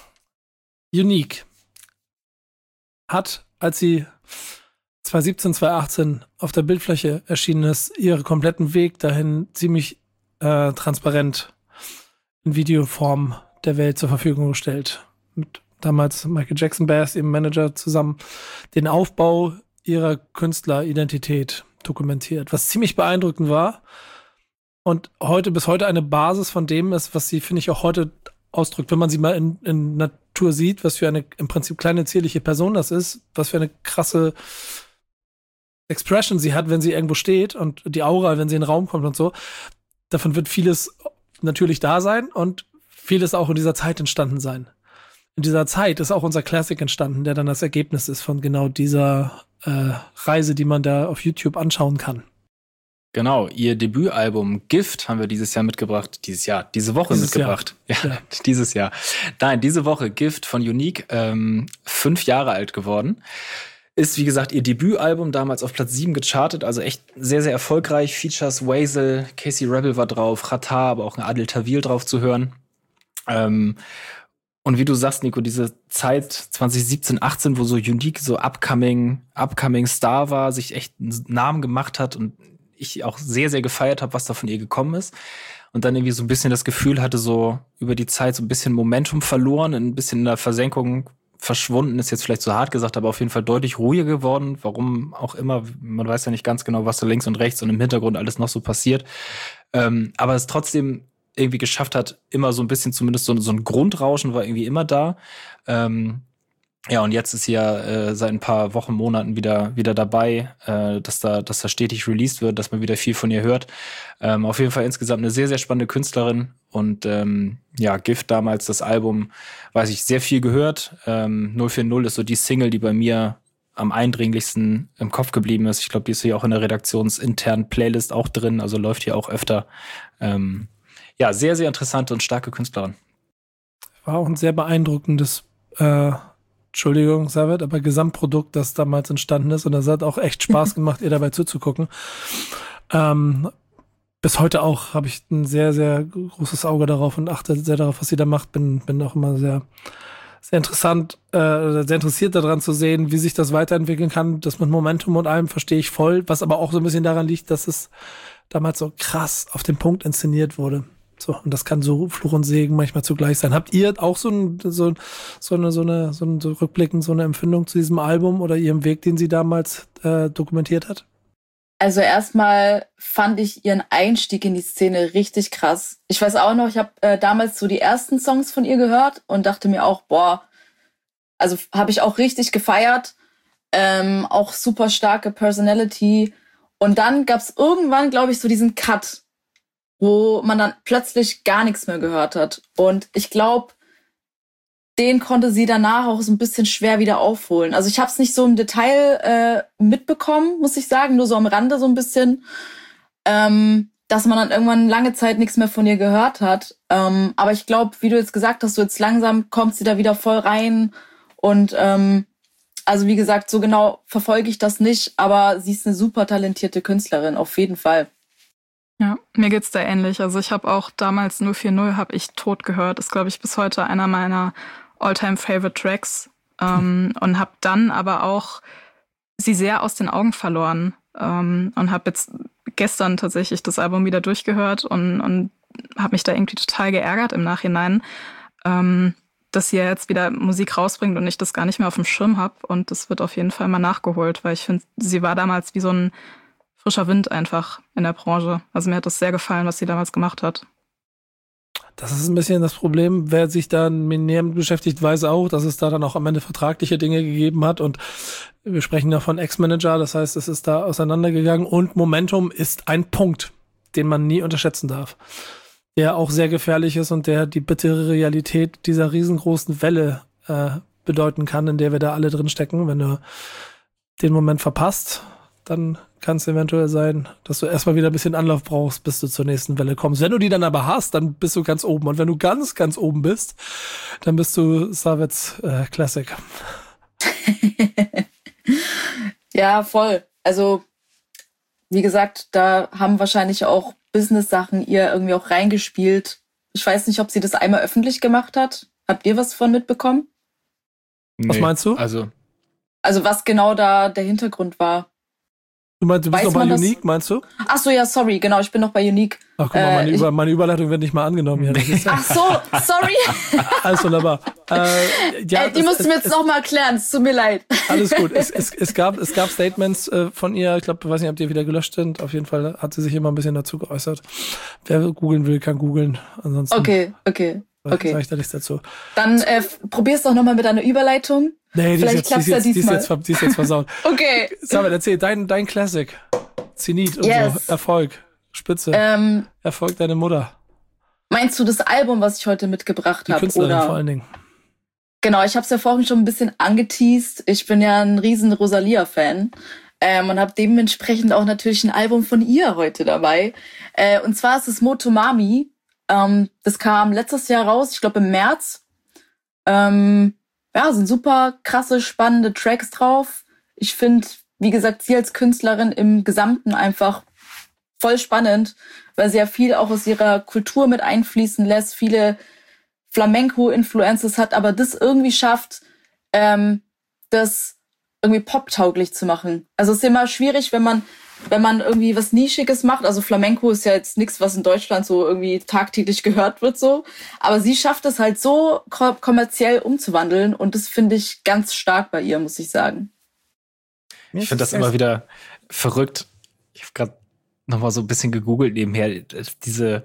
A: Unique hat, als sie zwanzig siebzehn, zwanzig achtzehn auf der Bildfläche erschienen ist, ihren kompletten Weg dahin ziemlich äh, transparent in Videoform der Welt zur Verfügung gestellt. Mit damals Michael Jackson Bass, ihrem Manager, zusammen den Aufbau ihrer Künstleridentität dokumentiert, was ziemlich beeindruckend war und heute bis heute eine Basis von dem ist, was sie, finde ich, auch heute ausdrückt, wenn man sie mal in, in Natur sieht, was für eine im Prinzip kleine, zierliche Person das ist, was für eine krasse Expression sie hat, wenn sie irgendwo steht und die Aura, wenn sie in den Raum kommt und so. Davon wird vieles natürlich da sein und vieles auch in dieser Zeit entstanden sein. In dieser Zeit ist auch unser Classic entstanden, der dann das Ergebnis ist von genau dieser äh, Reise, die man da auf YouTube anschauen kann.
D: Genau, ihr Debütalbum Gift haben wir dieses Jahr mitgebracht. Dieses Jahr, diese Woche
A: Dieses
D: mitgebracht. Ja,
A: Ja.
D: dieses Jahr. Nein, diese Woche Gift von Unique, ähm, fünf Jahre alt geworden. Ist, wie gesagt, ihr Debütalbum, damals auf Platz sieben gechartet, also echt sehr, sehr erfolgreich. Features Wazel, Casey Rebel war drauf, Ratar, aber auch ein Adel Tawil drauf zu hören. Ähm, und wie du sagst, Nico, diese Zeit zwanzig siebzehn, achtzehn, wo so Unique so upcoming, upcoming Star war, sich echt einen Namen gemacht hat und ich auch sehr, sehr gefeiert habe, was da von ihr gekommen ist. Und dann irgendwie so ein bisschen das Gefühl hatte, so über die Zeit so ein bisschen Momentum verloren, ein bisschen in der Versenkung verschwunden, ist jetzt vielleicht zu hart gesagt, aber auf jeden Fall deutlich ruhiger geworden. Warum auch immer, man weiß ja nicht ganz genau, was da links und rechts und im Hintergrund alles noch so passiert. Ähm, aber es trotzdem irgendwie geschafft hat, immer so ein bisschen, zumindest so, so ein Grundrauschen war irgendwie immer da. Ähm, ja, und jetzt ist sie ja äh, seit ein paar Wochen, Monaten wieder wieder dabei, äh, dass da dass da stetig released wird, dass man wieder viel von ihr hört. Ähm, auf jeden Fall insgesamt eine sehr, sehr spannende Künstlerin. Und ähm, ja, Gift damals, das Album, weiß ich, sehr viel gehört. Ähm, null vier null ist so die Single, die bei mir am eindringlichsten im Kopf geblieben ist. Ich glaube, die ist hier auch in der redaktionsinternen Playlist auch drin, also läuft hier auch öfter. Ähm, ja, sehr, sehr interessante und starke Künstlerin.
A: War auch ein sehr beeindruckendes äh, Entschuldigung, Savet, aber Gesamtprodukt, das damals entstanden ist. Und das hat auch echt Spaß gemacht, ihr dabei zuzugucken. Ähm, bis heute auch habe ich ein sehr, sehr großes Auge darauf und achte sehr darauf, was sie da macht. Bin, bin auch immer sehr, sehr interessant, äh, sehr interessiert daran zu sehen, wie sich das weiterentwickeln kann. Das mit Momentum und allem verstehe ich voll, was aber auch so ein bisschen daran liegt, dass es damals so krass auf den Punkt inszeniert wurde. So, und das kann so Fluch und Segen manchmal zugleich sein. Habt ihr auch so, ein, so, so eine, so eine, so ein so rückblickend so eine Empfindung zu diesem Album oder ihrem Weg, den sie damals äh, dokumentiert hat?
E: Also erstmal fand ich ihren Einstieg in die Szene richtig krass. Ich weiß auch noch, ich habe äh, damals so die ersten Songs von ihr gehört und dachte mir auch, boah, also habe ich auch richtig gefeiert. Ähm, auch super starke Personality. Und dann gab es irgendwann, glaube ich, so diesen Cut, wo man dann plötzlich gar nichts mehr gehört hat. Und ich glaube, den konnte sie danach auch so ein bisschen schwer wieder aufholen. Also ich habe es nicht so im Detail äh, mitbekommen, muss ich sagen, nur so am Rande so ein bisschen, ähm, dass man dann irgendwann lange Zeit nichts mehr von ihr gehört hat. Ähm, aber ich glaube, wie du jetzt gesagt hast, so jetzt langsam kommt sie da wieder voll rein. Und ähm, also wie gesagt, so genau verfolge ich das nicht, aber sie ist eine super talentierte Künstlerin, auf jeden Fall.
F: Ja, mir geht's da ähnlich. Also ich habe auch damals null vier null habe ich tot gehört. Ist, glaube ich, bis heute einer meiner All-Time-Favorite-Tracks. Ähm, und habe dann aber auch sie sehr aus den Augen verloren. Ähm, und habe jetzt gestern tatsächlich das Album wieder durchgehört und, und habe mich da irgendwie total geärgert im Nachhinein, ähm, dass sie ja jetzt wieder Musik rausbringt und ich das gar nicht mehr auf dem Schirm habe. Und das wird auf jeden Fall mal nachgeholt, weil ich finde, sie war damals wie so ein frischer Wind einfach in der Branche. Also mir hat das sehr gefallen, was sie damals gemacht hat.
A: Das ist ein bisschen das Problem. Wer sich da näher mit beschäftigt, weiß auch, dass es da dann auch am Ende vertragliche Dinge gegeben hat. Und wir sprechen ja von Ex-Manager. Das heißt, es ist da auseinandergegangen. Und Momentum ist ein Punkt, den man nie unterschätzen darf. Der auch sehr gefährlich ist und der die bittere Realität dieser riesengroßen Welle äh, bedeuten kann, in der wir da alle drin stecken. Wenn du den Moment verpasst, dann kann es eventuell sein, dass du erstmal wieder ein bisschen Anlauf brauchst, bis du zur nächsten Welle kommst. Wenn du die dann aber hast, dann bist du ganz oben. Und wenn du ganz, ganz oben bist, dann bist du Savets äh, Classic.
E: Ja, voll. Also, wie gesagt, da haben wahrscheinlich auch Business-Sachen ihr irgendwie auch reingespielt. Ich weiß nicht, ob sie das einmal öffentlich gemacht hat. Habt ihr was von mitbekommen?
D: Nee,
A: was meinst du?
D: Also,
E: Also was genau da der Hintergrund war.
A: Du meinst, du bist
E: Weiß
A: noch bei
E: man das?
A: Unique, meinst du?
E: Ach so, ja, sorry, genau, ich bin noch bei Unique.
A: Ach, guck mal, meine,
E: Äh, ich-
A: Über, meine Überleitung wird nicht mal angenommen hier. Das ist ja
E: Ach so, sorry.
A: alles wunderbar. Äh, ja,
E: äh, die
A: es-
E: musst du
A: es-
E: mir jetzt
A: es-
E: nochmal erklären, es tut mir leid.
A: Alles gut. Es, es, es, gab, es gab Statements äh, von ihr. Ich glaube, ich weiß nicht, ob die wieder gelöscht sind. Auf jeden Fall hat sie sich immer ein bisschen dazu geäußert. Wer googeln will, kann googeln. Ansonsten
E: Okay, okay,
A: sage
E: okay.
A: ich da nichts dazu.
E: Dann äh, f- probier's doch nochmal mit einer Überleitung.
A: Nee, die ist,
E: Vielleicht
A: jetzt, die,
E: klappt's
A: ist
E: ja
A: jetzt, die, ist
E: diesmal.
A: jetzt, ver- die ist jetzt versaut.
E: Okay.
A: Sag mal, erzähl, dein, dein Classic. Zenit und
E: Yes.
A: so. Erfolg. Spitze.
E: Ähm,
A: Erfolg deine Mutter.
E: meinst du das Album, was ich heute mitgebracht
A: Die
E: habe?
A: Künstlerin
E: Oder?
A: vor allen Dingen.
E: Genau, ich habe es ja vorhin schon ein bisschen angeteased. Ich bin ja ein riesen Rosalia-Fan ähm, und habe dementsprechend auch natürlich ein Album von ihr heute dabei. Äh, und zwar ist es Motomami. Ähm, das kam letztes Jahr raus, ich glaube im März. Ähm, ja, sind super krasse, spannende Tracks drauf. Ich finde, wie gesagt, sie als Künstlerin im Gesamten einfach voll spannend, weil sie ja viel auch aus ihrer Kultur mit einfließen lässt, viele Flamenco-Influences hat, aber das irgendwie schafft, ähm, das irgendwie poptauglich zu machen. Also es ist immer schwierig, wenn man wenn man irgendwie was Nischiges macht. Also Flamenco ist ja jetzt nichts, was in Deutschland so irgendwie tagtäglich gehört wird, so. Aber sie schafft es halt so ko- kommerziell umzuwandeln und das finde ich ganz stark bei ihr, muss ich sagen.
D: ich finde das immer wieder verrückt. Ich habe gerade noch mal so ein bisschen gegoogelt nebenher. Diese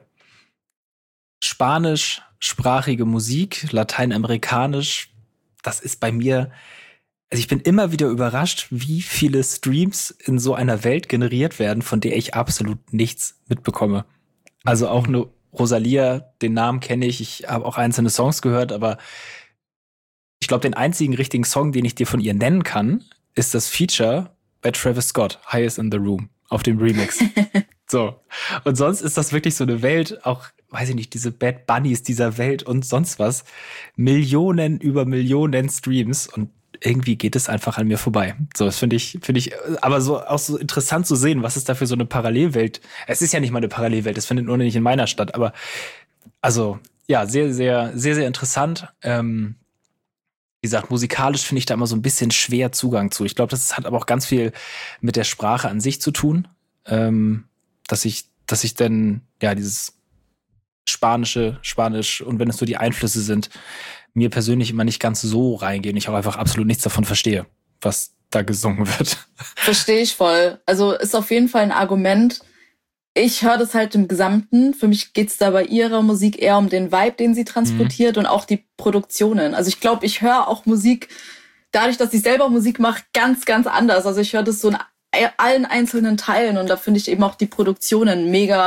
D: spanischsprachige Musik, lateinamerikanisch, das ist bei mir, also ich bin immer wieder überrascht, wie viele Streams in so einer Welt generiert werden, von der ich absolut nichts mitbekomme. Also auch nur Rosalia, den Namen kenne ich, ich habe auch einzelne Songs gehört, aber ich glaube, den einzigen richtigen Song, den ich dir von ihr nennen kann, ist das Feature bei Travis Scott, Highest in the Room, auf dem Remix. So. Und sonst ist das wirklich so eine Welt, auch, weiß ich nicht, diese Bad Bunnies dieser Welt und sonst was. Millionen über Millionen Streams und irgendwie geht es einfach an mir vorbei. So, das finde ich, finde ich, aber so auch so interessant zu sehen, was ist da für so eine Parallelwelt. Es ist ja nicht mal eine Parallelwelt, das findet nur nicht in meiner Stadt, aber also, ja, sehr, sehr, sehr, sehr interessant. Ähm, wie gesagt, musikalisch finde ich da immer so ein bisschen schwer Zugang zu. Ich glaube, das hat aber auch ganz viel mit der Sprache an sich zu tun, ähm, dass ich, dass ich dann, ja, dieses Spanische, Spanisch und wenn es so die Einflüsse sind, mir persönlich immer nicht ganz so reingehen. Ich auch einfach absolut nichts davon verstehe, was da gesungen wird.
E: Verstehe ich voll. Also ist auf jeden Fall ein Argument. Ich höre das halt im Gesamten. Für mich geht's da bei ihrer Musik eher um den Vibe, den sie transportiert mhm. und auch die Produktionen. Also ich glaube, ich höre auch Musik, dadurch, dass ich selber Musik mache, ganz, ganz anders. Also ich höre das so in allen einzelnen Teilen und da finde ich eben auch die Produktionen mega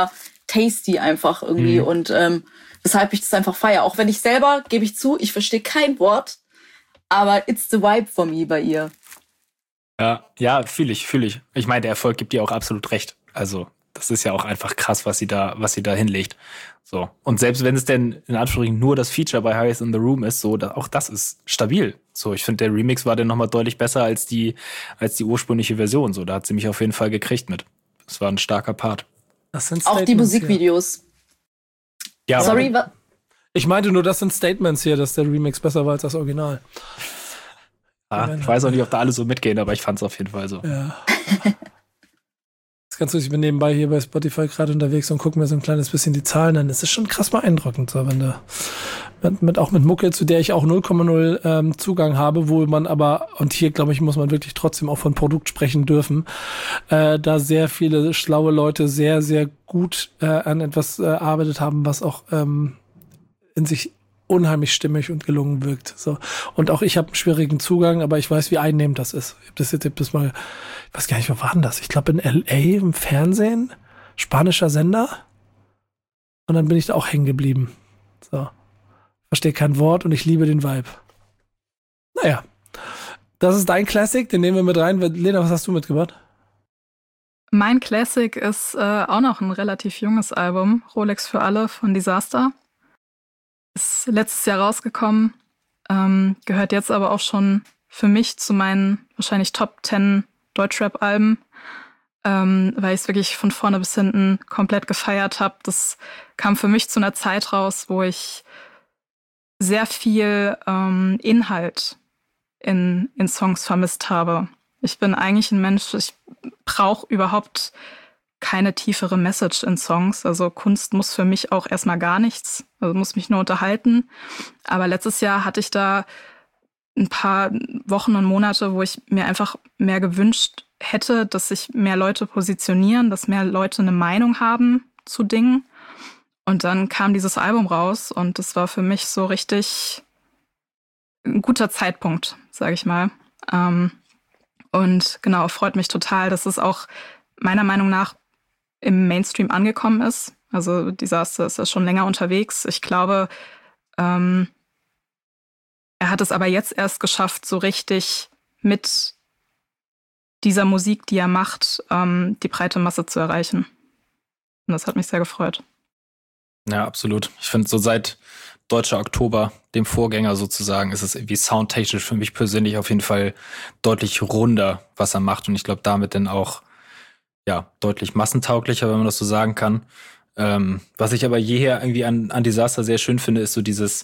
E: tasty einfach irgendwie mhm. und ähm, weshalb ich das einfach feiere. Auch wenn ich selber, gebe ich zu, ich verstehe kein Wort, aber it's the vibe for me bei ihr.
D: Ja, ja, fühle ich, fühle ich. Ich meine, der Erfolg gibt ihr auch absolut recht. Also, das ist ja auch einfach krass, was sie da, was sie da hinlegt. So. Und selbst wenn es denn in Anführungszeichen nur das Feature bei Highest in the Room ist, so, da, auch das ist stabil. So, ich finde, der Remix war dann nochmal deutlich besser als die, als die ursprüngliche Version. So, da hat sie mich auf jeden Fall gekriegt mit. Das war ein starker Part.
A: Das sind
E: auch die Musikvideos.
D: Ja, ja
E: sorry, wa-
A: ich meinte nur, das sind Statements hier, dass der Remix besser war als das Original.
D: Ja, ich weiß auch nicht, ob da alle so mitgehen, aber ich fand es auf jeden Fall so.
A: Ja. Das kannst du, ich bin nebenbei hier bei Spotify gerade unterwegs und gucke mir so ein kleines bisschen die Zahlen an. Es ist schon krass beeindruckend, so, wenn du mit, mit, auch mit Mucke, zu der ich auch null Komma null ähm, Zugang habe, wo man aber, und hier glaube ich, muss man wirklich trotzdem auch von Produkt sprechen dürfen, äh, da sehr viele schlaue Leute sehr, sehr gut äh, an etwas äh, arbeitet haben, was auch ähm, in sich unheimlich stimmig und gelungen wirkt. So. Und auch ich habe einen schwierigen Zugang, aber ich weiß, wie einnehmend das ist. Ich habe das jetzt ich hab das mal, ich weiß gar nicht, wo war denn das? Ich glaube in L A im Fernsehen, spanischer Sender. Und dann bin ich da auch hängen geblieben. So. Verstehe kein Wort und ich liebe den Vibe. Naja. Das ist dein Classic, den nehmen wir mit rein. Lena, was hast du mitgebracht?
F: Mein Classic ist äh, auch noch ein relativ junges Album, Rolex für alle von Disaster. Ist letztes Jahr rausgekommen, ähm, gehört jetzt aber auch schon für mich zu meinen wahrscheinlich Top zehn Deutschrap-Alben, ähm, weil ich es wirklich von vorne bis hinten komplett gefeiert habe. Das kam für mich zu einer Zeit raus, wo ich sehr viel ähm, Inhalt in, in Songs vermisst habe. Ich bin eigentlich ein Mensch, ich brauche überhaupt keine tiefere Message in Songs. Also Kunst muss für mich auch erstmal gar nichts, also muss mich nur unterhalten. Aber letztes Jahr hatte ich da ein paar Wochen und Monate, wo ich mir einfach mehr gewünscht hätte, dass sich mehr Leute positionieren, dass mehr Leute eine Meinung haben zu Dingen. Und dann kam dieses Album raus und das war für mich so richtig ein guter Zeitpunkt, sage ich mal. Und genau, freut mich total, dass es auch meiner Meinung nach im Mainstream angekommen ist. Also Disaster ist ja schon länger unterwegs. Ich glaube, ähm, er hat es aber jetzt erst geschafft, so richtig mit dieser Musik, die er macht, ähm, die breite Masse zu erreichen. Und das hat mich sehr gefreut.
D: Ja, absolut. Ich finde, so seit Deutscher Oktober, dem Vorgänger sozusagen, ist es irgendwie soundtechnisch für mich persönlich auf jeden Fall deutlich runder, was er macht. Und ich glaube, damit dann auch ja, deutlich massentauglicher, wenn man das so sagen kann. Ähm, was ich aber jeher irgendwie an, an Disaster sehr schön finde, ist so dieses,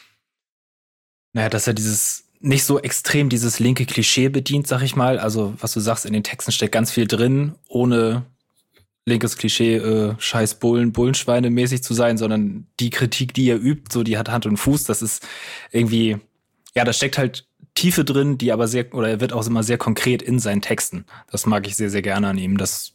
D: naja, dass er dieses, nicht so extrem dieses linke Klischee bedient, sag ich mal. Also, was du sagst, in den Texten steckt ganz viel drin, ohne linkes Klischee, äh, scheiß Bullen, Bullenschweine mäßig zu sein, sondern die Kritik, die er übt, so, die hat Hand und Fuß. Das ist irgendwie, ja, da steckt halt Tiefe drin, die aber sehr, oder er wird auch immer sehr konkret in seinen Texten. Das mag ich sehr, sehr gerne an ihm. Das,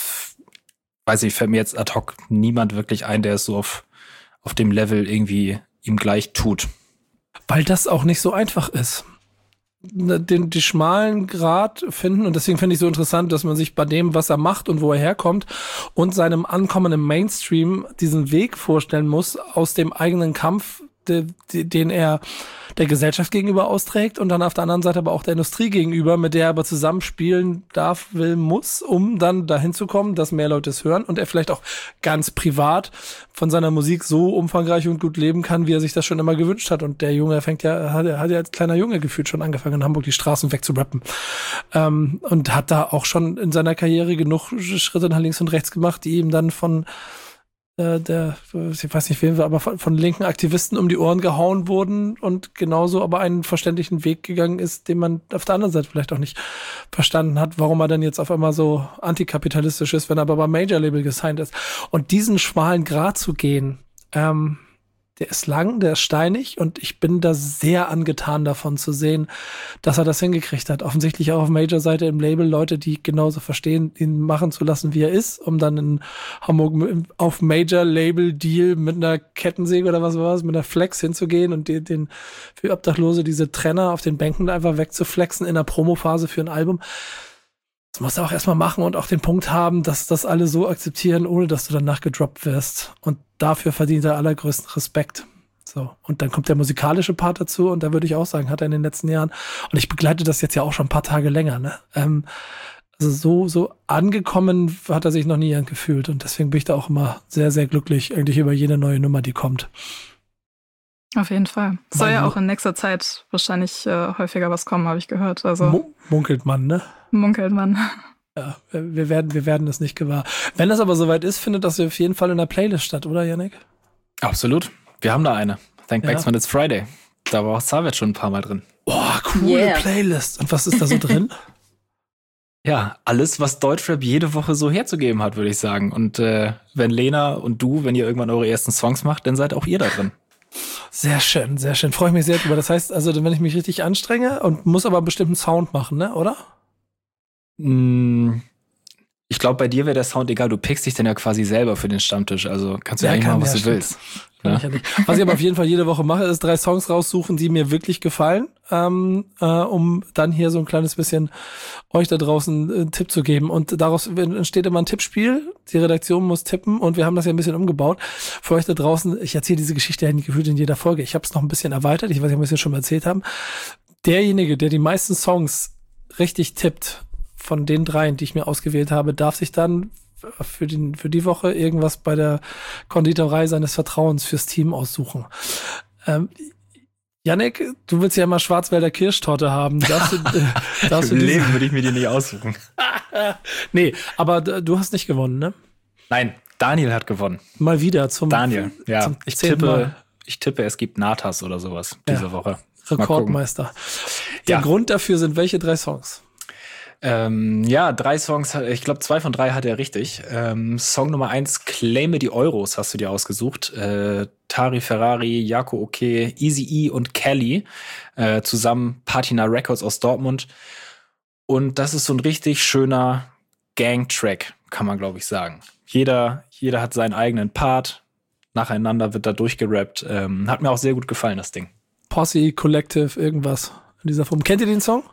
D: weiß ich, fällt mir jetzt ad hoc niemand wirklich ein, der es so auf, auf dem Level irgendwie ihm gleich tut.
A: Weil das auch nicht so einfach ist. Den, die schmalen Grat finden, und deswegen finde ich so interessant, dass man sich bei dem, was er macht und wo er herkommt und seinem Ankommen im Mainstream diesen Weg vorstellen muss aus dem eigenen Kampf, de, de, den er der Gesellschaft gegenüber austrägt und dann auf der anderen Seite aber auch der Industrie gegenüber, mit der er aber zusammenspielen darf, will, muss, um dann dahin zu kommen, dass mehr Leute es hören und er vielleicht auch ganz privat von seiner Musik so umfangreich und gut leben kann, wie er sich das schon immer gewünscht hat. Und der Junge fängt ja, hat, hat ja als kleiner Junge gefühlt schon angefangen, in Hamburg die Straßen wegzurappen. Ähm, und hat da auch schon in seiner Karriere genug Schritte nach links und rechts gemacht, die ihm dann von der, ich weiß nicht wen, aber von, von linken Aktivisten um die Ohren gehauen wurden und genauso aber einen verständlichen Weg gegangen ist, den man auf der anderen Seite vielleicht auch nicht verstanden hat, warum er dann jetzt auf einmal so antikapitalistisch ist, wenn er aber beim Major-Label gesigned ist. Und diesen schmalen Grat zu gehen, ähm, der ist lang, der ist steinig und ich bin da sehr angetan davon zu sehen, dass er das hingekriegt hat. Offensichtlich auch auf Major-Seite im Label Leute, die genauso verstehen, ihn machen zu lassen, wie er ist, um dann in Hamburg auf Major-Label-Deal mit einer Kettensäge oder was war es, mit einer Flex hinzugehen und den, den für Obdachlose diese Trenner auf den Bänken einfach wegzuflexen in der Promophase für ein Album. Das musst du auch erstmal machen und auch den Punkt haben, dass das alle so akzeptieren, ohne dass du danach gedroppt wirst. Und dafür verdient er allergrößten Respekt. So. Und dann kommt der musikalische Part dazu und da würde ich auch sagen, hat er in den letzten Jahren, und ich begleite das jetzt ja auch schon ein paar Tage länger, ne? Ähm, also so, so angekommen hat er sich noch nie gefühlt und deswegen bin ich da auch immer sehr, sehr glücklich, eigentlich über jede neue Nummer, die kommt.
F: Auf jeden Fall. Soll ja auch in nächster Zeit wahrscheinlich äh, häufiger was kommen, habe ich gehört. Also
A: Mu- munkelt man, ne?
F: Munkelt man.
A: Ja, wir werden, wir werden es nicht gewahr. Wenn das aber soweit ist, findet das auf jeden Fall in der Playlist statt, oder, Yannick?
D: Absolut. Wir haben da eine. Thank
A: Ja.
D: Baxman, it's Friday. Da war auch Savage schon ein paar Mal drin.
A: Boah, coole
E: Yeah.
A: Playlist. Und was ist da so drin?
D: Ja, alles, was Deutschrap jede Woche so herzugeben hat, würde ich sagen. Und äh, wenn Lena und du, wenn ihr irgendwann eure ersten Songs macht, dann seid auch ihr da drin.
A: Sehr schön, sehr schön. Freue ich mich sehr drüber. Das heißt, also, wenn ich mich richtig anstrenge und muss aber einen bestimmten Sound machen, ne, oder?
D: Mm, Ich glaube, bei dir wäre der Sound egal. Du pickst dich dann ja quasi selber für den Stammtisch. Also kannst du ja,
A: Ja,
D: eigentlich
A: kann,
D: machen, was
A: ja,
D: du
A: stimmt.
D: willst.
A: Kann
D: Ja.
A: ich ja nicht. Was ich aber auf jeden Fall jede Woche mache, ist drei Songs raussuchen, die mir wirklich gefallen, ähm, äh, um dann hier so ein kleines bisschen euch da draußen einen Tipp zu geben. Und daraus entsteht immer ein Tippspiel. Die Redaktion muss tippen und wir haben das ja ein bisschen umgebaut. Für euch da draußen, ich erzähle diese Geschichte ja gefühlt in jeder Folge. Ich habe es noch ein bisschen erweitert. Ich weiß nicht, ob wir es ja schon mal erzählt haben. Derjenige, der die meisten Songs richtig tippt, von den dreien, die ich mir ausgewählt habe, darf sich dann für, den, für die Woche irgendwas bei der Konditorei seines Vertrauens fürs Team aussuchen. Ähm, Yannick, du willst ja immer Schwarzwälder Kirschtorte haben. Darfst du, äh, darfst du
D: Im
A: diese-
D: Leben würde ich mir die nicht aussuchen.
A: Nee, aber d- du hast nicht gewonnen, ne?
D: Nein, Daniel hat gewonnen.
A: Mal wieder zum,
D: Daniel, ja.
A: zum
D: Ich
A: zehnten
D: tippe,
A: Mal.
D: ich tippe, es gibt Natas oder sowas diese
A: Ja.
D: Woche. Mal gucken.
A: Rekordmeister. Der
D: Ja.
A: Grund dafür sind welche drei Songs?
D: Ähm, ja, drei Songs, ich glaube zwei von drei hat er richtig. Ähm, Song Nummer eins, Claime die Euros, hast du dir ausgesucht. Äh, Tari Ferrari, Jako Okay, Easy E und Kelly, äh, zusammen Patina Records aus Dortmund. Und das ist so ein richtig schöner Gang-Track, kann man glaube ich sagen. Jeder, jeder hat seinen eigenen Part, nacheinander wird da durchgerappt. Ähm, hat mir auch sehr gut gefallen, das Ding.
A: Posse, Collective, irgendwas in dieser Form. Kennt ihr den Song?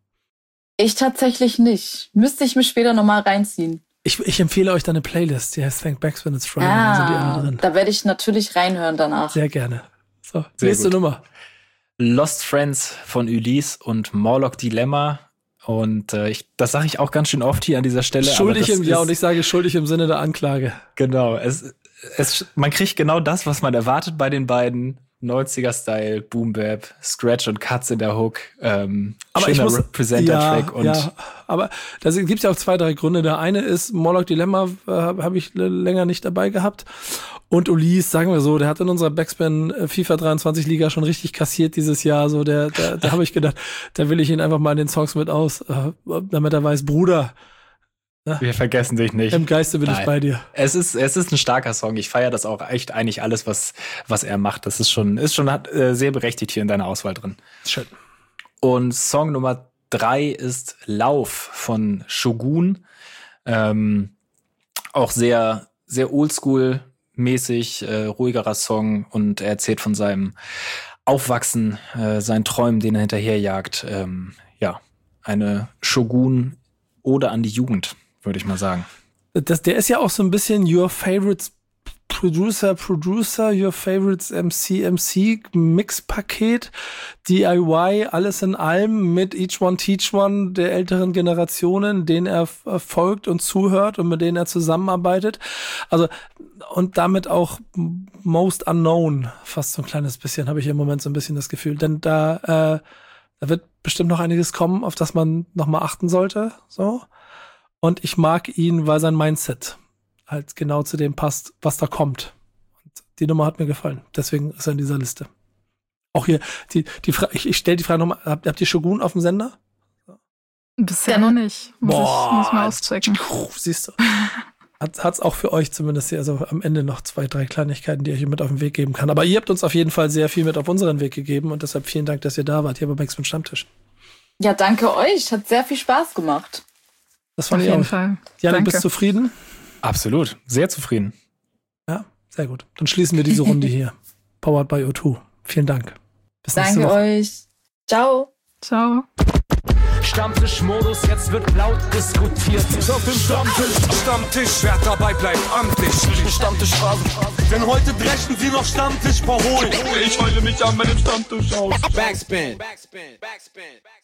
E: Ich tatsächlich nicht. Müsste ich mir später nochmal reinziehen.
A: Ich, ich empfehle euch da eine Playlist, die heißt Thank Backs When It's Friday. Da sind die alle
E: Ah,
A: drin.
E: da werde ich natürlich reinhören danach.
A: Sehr gerne. So,
D: Sehr
A: nächste
D: gut.
A: Nummer.
D: Lost Friends von Ulysse und Morlock Dilemma. Und äh, ich, das sage ich auch ganz schön oft hier an dieser Stelle.
A: Schuldig
D: aber das
A: im Ja
D: ist-
A: und ich sage schuldig im Sinne der Anklage.
D: Genau, es, es, man kriegt genau das, was man erwartet bei den beiden. neunziger-Style, Boom Bap, Scratch und Cuts in der Hook. Ähm,
A: Aber ich
D: schöner
A: muss,
D: Representer-Track.
A: ja,
D: und
A: ja, aber da gibt es ja auch zwei, drei Gründe. Der eine ist, Morlock Dilemma äh, habe ich l- länger nicht dabei gehabt. Und Ulysse, sagen wir so, der hat in unserer Backspin äh, FIFA dreiundzwanzig Liga schon richtig kassiert dieses Jahr. So, der, der, da habe ich gedacht, da will ich ihn einfach mal in den Songs mit aus, äh, damit er weiß, Bruder,
D: wir vergessen dich nicht.
A: im Geiste bin ich
D: Nein.
A: bei dir.
D: Es ist, es ist ein starker Song. Ich feiere das auch echt eigentlich alles, was, was er macht. Das ist schon, ist schon hat, äh, sehr berechtigt hier in deiner Auswahl drin.
A: Schön.
D: Und Song Nummer drei ist Lauf von Shogun. Ähm, auch sehr, sehr oldschool-mäßig, äh, ruhigerer Song. Und er erzählt von seinem Aufwachsen, äh, seinen Träumen, den er hinterherjagt. Ähm, ja, eine Shogun oder an die Jugend, würde ich mal sagen.
A: Das, der ist ja auch so ein bisschen Your Favorites Producer, Producer, Your Favorites M C, M C Mix-Paket, D I Y, alles in allem mit Each One Teach One der älteren Generationen, denen er f- folgt und zuhört und mit denen er zusammenarbeitet. Also, und damit auch Most Unknown, fast so ein kleines bisschen, habe ich im Moment so ein bisschen das Gefühl. Denn da, äh, da wird bestimmt noch einiges kommen, auf das man nochmal achten sollte, so. Und ich mag ihn, weil sein Mindset halt genau zu dem passt, was da kommt. Und die Nummer hat mir gefallen. Deswegen ist er in dieser Liste. Auch hier, die, die Fra- ich, ich stelle die Frage nochmal, habt, habt ihr Shogun auf dem Sender?
F: Bisher
E: Dann-
F: noch nicht. Muss
A: Boah.
F: ich muss mal auschecken.
A: Siehst du. Hat, hat's auch für euch zumindest hier, also am Ende noch zwei, drei Kleinigkeiten, die ich euch mit auf den Weg geben kann. Aber ihr habt uns auf jeden Fall sehr viel mit auf unseren Weg gegeben und deshalb vielen Dank, dass ihr da wart hier bei Backspin Stammtisch.
E: Ja, danke euch. Hat sehr viel Spaß gemacht.
A: Das
F: Auf
A: fand ich
F: jeden
A: auch.
F: Fall.
A: Janik,
F: Danke.
A: bist du zufrieden?
D: Absolut. Sehr zufrieden.
A: Ja, sehr gut. Dann schließen wir diese Runde hier. Powered by O zwei. Vielen Dank. Bis nächste
E: Danke
A: Woche.
E: euch. Ciao.
F: Ciao.
B: Stammtischmodus, jetzt wird laut diskutiert.
C: Ich auf dem Stammtisch, Stammtisch, wer dabei bleibt, amtlich. Stammtisch Phasen, denn heute brechen sie noch Stammtisch verholen. Ich heule mich an meinem Stammtisch aus.
G: Backspin, Backspin, Backspin, Backspin.